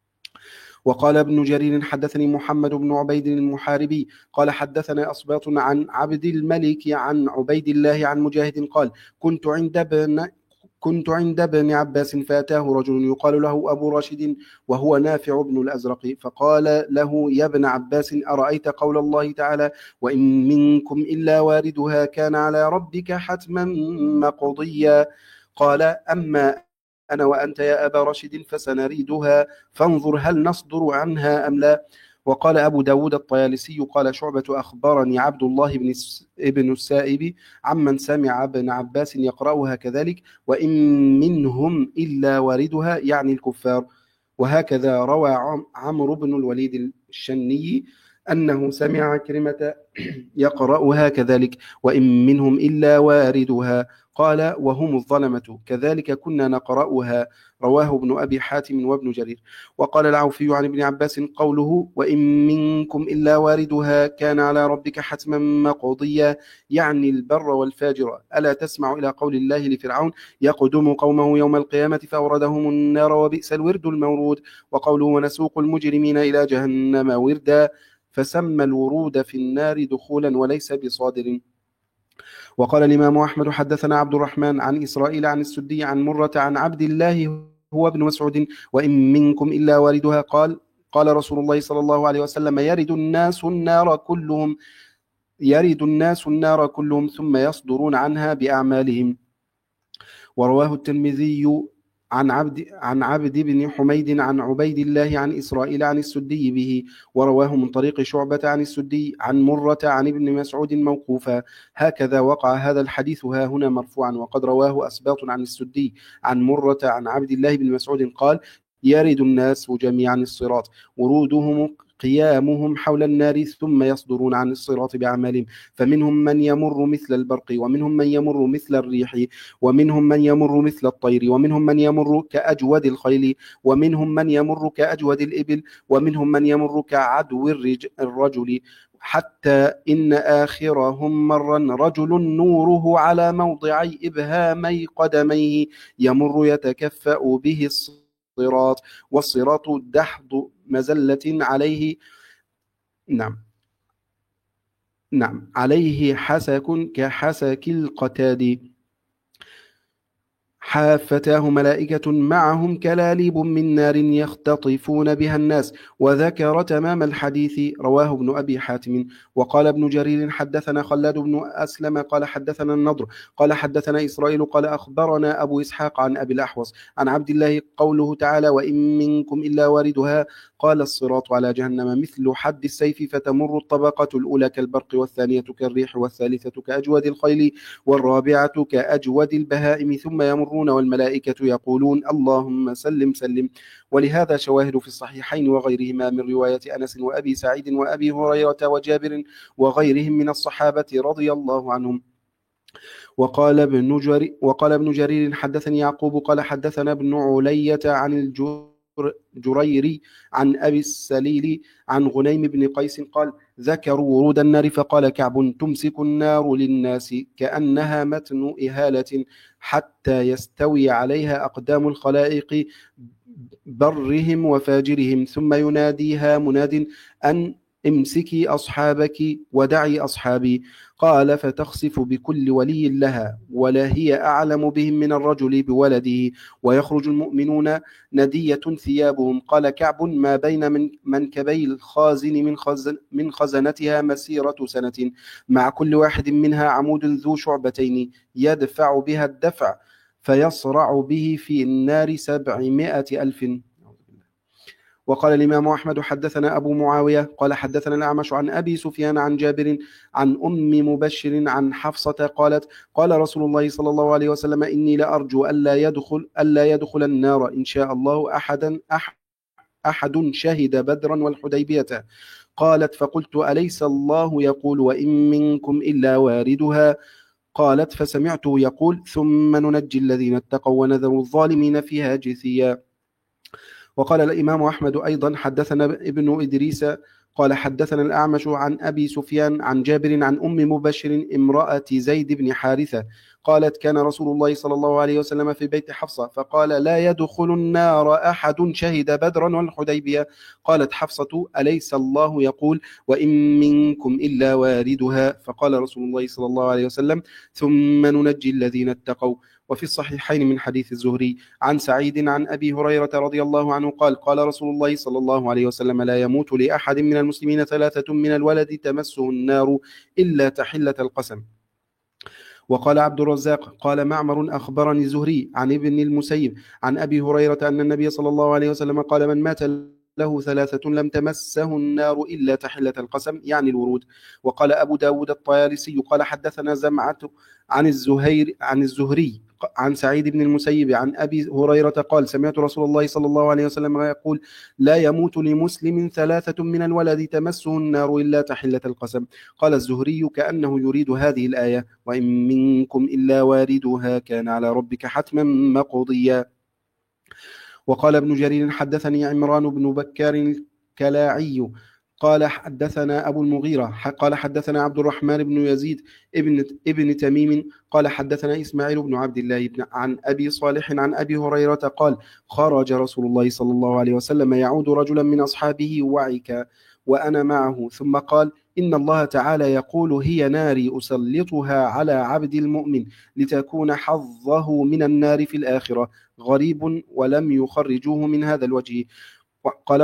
وقال ابن جرير حدثني محمد بن عبيد المحاربي قال حدثنا أصباط عن عبد الملك عن عبيد الله عن مجاهد قال: كنت عند ابن كنت عند ابن عباس فأتاه رجل يقال له أبو راشد وهو نافع بن الأزرق فقال له يا ابن عباس أرأيت قول الله تعالى وإن منكم إلا واردها كان على ربك حتما مقضيا قال أما أنا وأنت يا أبا راشد فسنريدها فانظر هل نصدر عنها أم لا. وقال أبو داود الطيالسي قال شعبة أخبرني عبد الله بن ابن السائب عمن سمع ابن عباس يقرأها كذلك وإن منهم إلا واردها يعني الكفار. وهكذا روى عمرو بن الوليد الشني أنه سمع كلمة يقرأها كذلك وإن منهم إلا واردها قال وهم الظلمة كذلك كنا نقرأها. رواه ابن أبي حاتم وابن جرير. وقال العوفي عن ابن عباس قوله وإن منكم إلا واردها كان على ربك حتما مقضيا يعني البر والفاجر. ألا تسمع إلى قول الله لفرعون يقدم قومه يوم القيامة فأوردهم النار وبئس الورد المورود. وقوله ونسوق المجرمين إلى جهنم وردا فسمى الورود في النار دخولا وليس بصادر. وقال الإمام أحمد حدثنا عبد الرحمن عن إسرائيل عن السدي عن مرة عن عبد الله هو ابن مسعود وإن منكم إلا واردها قال قال رسول الله صلى الله عليه وسلم يرد الناس النار كلهم يرد الناس النار كلهم ثم يصدرون عنها بأعمالهم. ورواه الترمذي عن عبد عن عبد بن حميد عن عبيد الله عن إسرائيل عن السدي به. ورواه من طريق شعبة عن السدي عن مرة عن ابن مسعود موقوفا. هكذا وقع هذا الحديث ها هنا مرفوعا وقد رواه أسباط عن السدي عن مرة عن عبد الله بن مسعود قال يرد الناس جميعا الصراط ورودهم قيامهم حول النار ثم يصدرون عن الصراط بأعمالهم فمنهم من يمر مثل البرق ومنهم من يمر مثل الريح ومنهم من يمر مثل الطير ومنهم من يمر كأجود الخيل ومنهم من يمر كأجود الإبل ومنهم من يمر كعدو الرجل حتى إن آخرهم مرا رجل نوره على موضعي إبهامي قدميه يمر يتكفأ به الصراط والصراط دحض مزلة عليه نعم نعم عليه حسك كحسك القتاد حافتاه ملائكة معهم كلاليب من نار يختطفون بها الناس. وذكر تمام الحديث. رواه ابن أبي حاتم. وقال ابن جرير حدثنا خلاد بن أسلم قال حدثنا النضر قال حدثنا إسرائيل قال أخبرنا أبو إسحاق عن أبي الأحوص عن عبد الله قوله تعالى وإن منكم إلا واردها قال الصراط على جهنم مثل حد السيف فتمر الطبقة الأولى كالبرق والثانية كالريح والثالثة كأجود الخيل والرابعة كأجود البهائم ثم يمرون والملائكة يقولون اللهم سلم سلم. ولهذا شواهد في الصحيحين وغيرهما من رواية أنس وأبي سعيد وأبي هريرة وجابر وغيرهم من الصحابة رضي الله عنهم. وقال ابن جرير وقال ابن جرير حدثني يعقوب قال حدثنا ابن علية عن الجر جريري عن أبي السليل عن غنيم بن قيس قال ذكروا ورود النار فقال كعب تمسك النار للناس كأنها متن إهالة حتى يستوي عليها أقدام الخلائق برهم وفاجرهم ثم يناديها مناد أن امسكي أصحابك ودعي أصحابي قال فتخسف بكل ولي لها ولا هي أعلم بهم من الرجل بولده ويخرج المؤمنون ندية ثيابهم. قال كعب ما بين من منكبي الخازن من, خزن من خزنتها مسيرة سنة مع كل واحد منها عمود ذو شعبتين يدفع بها الدفع فيصرع به في النار سبعمائة ألف. وقال الإمام أحمد حدثنا أبو معاوية قال حدثنا الأعمش عن أبي سفيان عن جابر عن أم مبشر عن حفصة قالت قال رسول الله صلى الله عليه وسلم إني لأرجو ألا يدخل, ألا يدخل النار إن شاء الله أحدا أح أحد شهد بدرا والحديبية. قالت فقلت أليس الله يقول وإن منكم إلا واردها قالت فسمعته يقول ثم ننجي الذين اتقوا ونذر الظالمين فيها جثيا. وقال الإمام أحمد أيضا حدثنا ابن إدريس قال حدثنا الأعمش عن أبي سفيان عن جابر عن أم مبشر امرأة زيد بن حارثة قالت كان رسول الله صلى الله عليه وسلم في بيت حفصة فقال لا يدخل النار أحد شهد بدرا والحديبية. قالت حفصة أليس الله يقول وإن منكم إلا واردها؟ فقال رسول الله صلى الله عليه وسلم ثم ننجي الذين اتقوا. وفي الصحيحين من حديث الزهري عن سعيد عن أبي هريرة رضي الله عنه قال قال رسول الله صلى الله عليه وسلم لا يموت لأحد من المسلمين ثلاثة من الولد تمسه النار إلا تحلة القسم. وقال عبد الرزاق قال معمر أخبرني الزهري عن ابن المسيب عن أبي هريرة أن النبي صلى الله عليه وسلم قال من مات له ثلاثة لم تمسه النار إلا تحلة القسم يعني الورود. وقال أبو داود الطيالسي قال حدثنا زمعة عن الزهير عن الزهري عن سعيد بن المسيب عن أبي هريرة قال سمعت رسول الله صلى الله عليه وسلم يقول لا يموت لمسلم ثلاثة من الولد تمسه النار إلا تحلة القسم. قال الزهري كأنه يريد هذه الآية وإن منكم إلا واردها كان على ربك حتما مقضيا. وقال ابن جرير حدثني عمران بن بكار الكلاعي قال حدثنا أبو المغيرة قال حدثنا عبد الرحمن بن يزيد ابن, ابن تميم قال حدثنا إسماعيل بن عبد الله بن عن أبي صالح عن أبي هريرة قال خرج رسول الله صلى الله عليه وسلم يعود رجلا من أصحابه وعك وأنا معه ثم قال إن الله تعالى يقول هي ناري أسلطها على عبد المؤمن لتكون حظه من النار في الآخرة غريب ولم يخرجوه من هذا الوجه. قال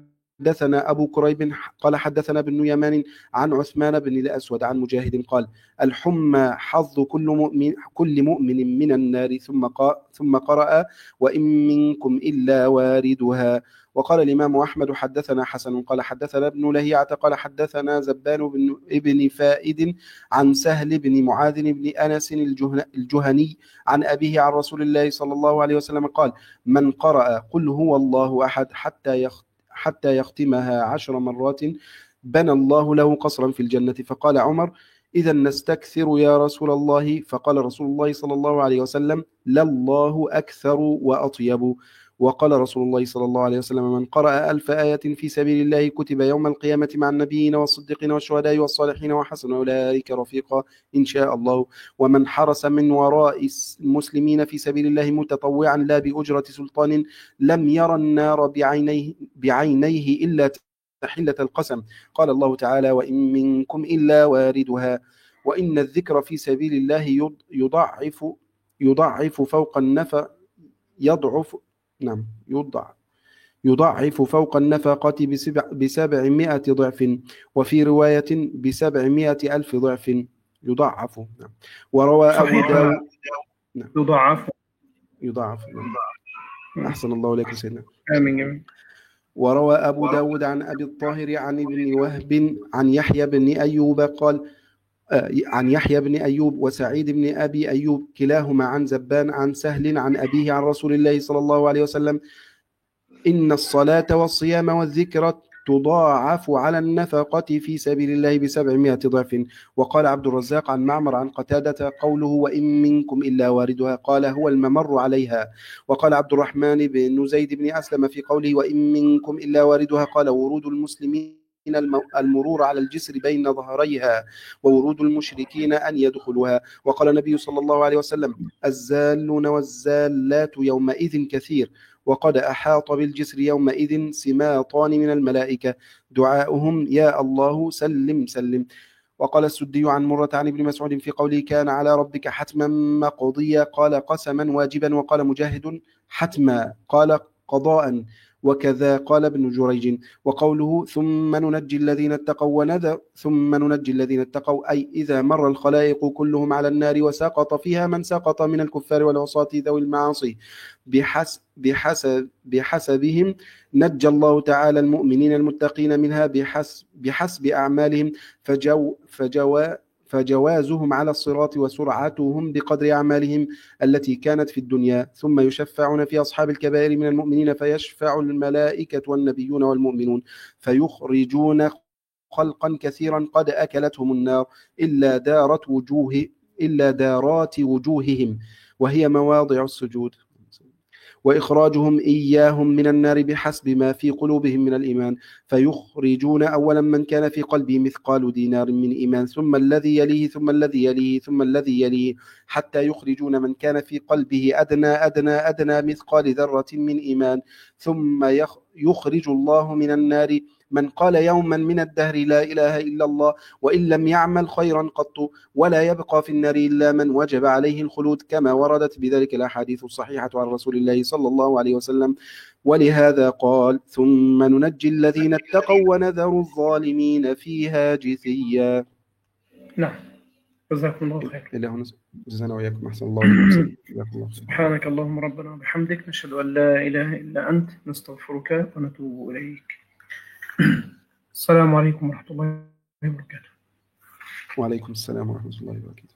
وحدثنا أبو كريب قال حدثنا ابن يمان عن عثمان بن الأسود عن مجاهد قال الحمى حظ كل مؤمن, كل مؤمن من النار ثم, ثم قرأ وإن منكم إلا واردها. وقال الإمام أحمد حدثنا حسن قال حدثنا ابن لهيعة قال حدثنا زبان بن ابن فائد عن سهل بن معاذ بن أنس الجهني عن أبيه عن رسول الله صلى الله عليه وسلم قال من قرأ قل هو الله أحد حتى حتى يختمها عشر مرات بنى الله له قصرا في الجنة. فقال عمر إذا نستكثر يا رسول الله؟ فقال رسول الله صلى الله عليه وسلم لله أكثر وأطيب. وقال رسول الله صلى الله عليه وسلم من قرأ ألف آية في سبيل الله كتب يوم القيامة مع النبيين والصديقين والشهداء والصالحين وحسن أولئك رفيقا إن شاء الله. ومن حرس من وراء المسلمين في سبيل الله متطوعا لا بأجرة سلطان لم يرى النار بعينيه, بعينيه إلا تحلة القسم. قال الله تعالى وإن منكم إلا واردها. وإن الذكر في سبيل الله يضعف يضعف فوق النفع يضعف نعم يضع يضعف فوق النفقة بسبع بسبعمائة ضعف وفي رواية بسبعمائة ألف ضعف يضعف. نعم. وروى أبو داود نعم. يضعف يضعف نعم. أحسن الله إليك سيدنا. آمين. وروى أبو داود عن أبي الطاهر عن ابن وهب عن يحيى بن أيوب قال عن يحيى بن أيوب وسعيد بن أبي أيوب كلاهما عن زبان عن سهل عن أبيه عن رسول الله صلى الله عليه وسلم إن الصلاة والصيام والذكر تضاعف على النفقة في سبيل الله بسبعمائة ضعف. وقال عبد الرزاق عن معمر عن قتادة قوله وإن منكم إلا واردها قال هو الممر عليها. وقال عبد الرحمن بن زيد بن أسلم في قوله وإن منكم إلا واردها قال ورود المسلمين المرور على الجسر بين ظهريها وورود المشركين أن يدخلوها. وقال النبي صلى الله عليه وسلم الزالون والزالات يومئذ كثير وقد أحاط بالجسر يومئذ سماطان من الملائكة دعاؤهم يا الله سلم سلم. وقال السدي عن مرة عن ابن مسعود في قوله كان على ربك حتما مقضيا قال قسما واجبا. وقال مجاهد حتما قال قضاء وكذا قال ابن جريج. وقوله ثم ننجي الذين اتقوا ونذر ثم ننجي الذين اتقوا أي إذا مر الخلائق كلهم على النار وسقط فيها من سقط من الكفار والعصاة ذوي المعاصي بحسب, بحسب بحسبهم نجى الله تعالى المؤمنين المتقين منها بحسب, بحسب أعمالهم فجو فجوا فجوازهم على الصراط وسرعتهم بقدر أعمالهم التي كانت في الدنيا. ثم يشفعون في أصحاب الكبائر من المؤمنين فيشفع الملائكة والنبيون والمؤمنون فيخرجون خلقا كثيرا قد أكلتهم النار إلا دارت وجوه إلا دارات وجوههم وهي مواضع السجود. وإخراجهم إياهم من النار بحسب ما في قلوبهم من الإيمان، فيخرجون أولا من كان في قلبه مثقال دينار من إيمان، ثم الذي يليه ثم الذي يليه ثم الذي يليه، حتى يخرجون من كان في قلبه أدنى أدنى أدنى مثقال ذرة من إيمان، ثم يخرج الله من النار من قال يوما من الدهر لا إله إلا الله وإن لم يعمل خيرا قط، ولا يبقى في النار إلا من وجب عليه الخلود، كما وردت بذلك الأحاديث الصحيحة عن رسول الله صلى الله عليه وسلم. ولهذا قال: ثم ننجي الذين اتقوا ونذر الظالمين فيها جثيا. نعم، جزاكم الله خير. إلى هنا جزانا وإياكم أحسن الله عليكم. سبحانك اللهم ربنا وبحمدك، نشهد أن لا إله إلا أنت، نستغفرك ونتوب إليك. السلام عليكم ورحمة الله وبركاته. وعليكم السلام ورحمة الله وبركاته.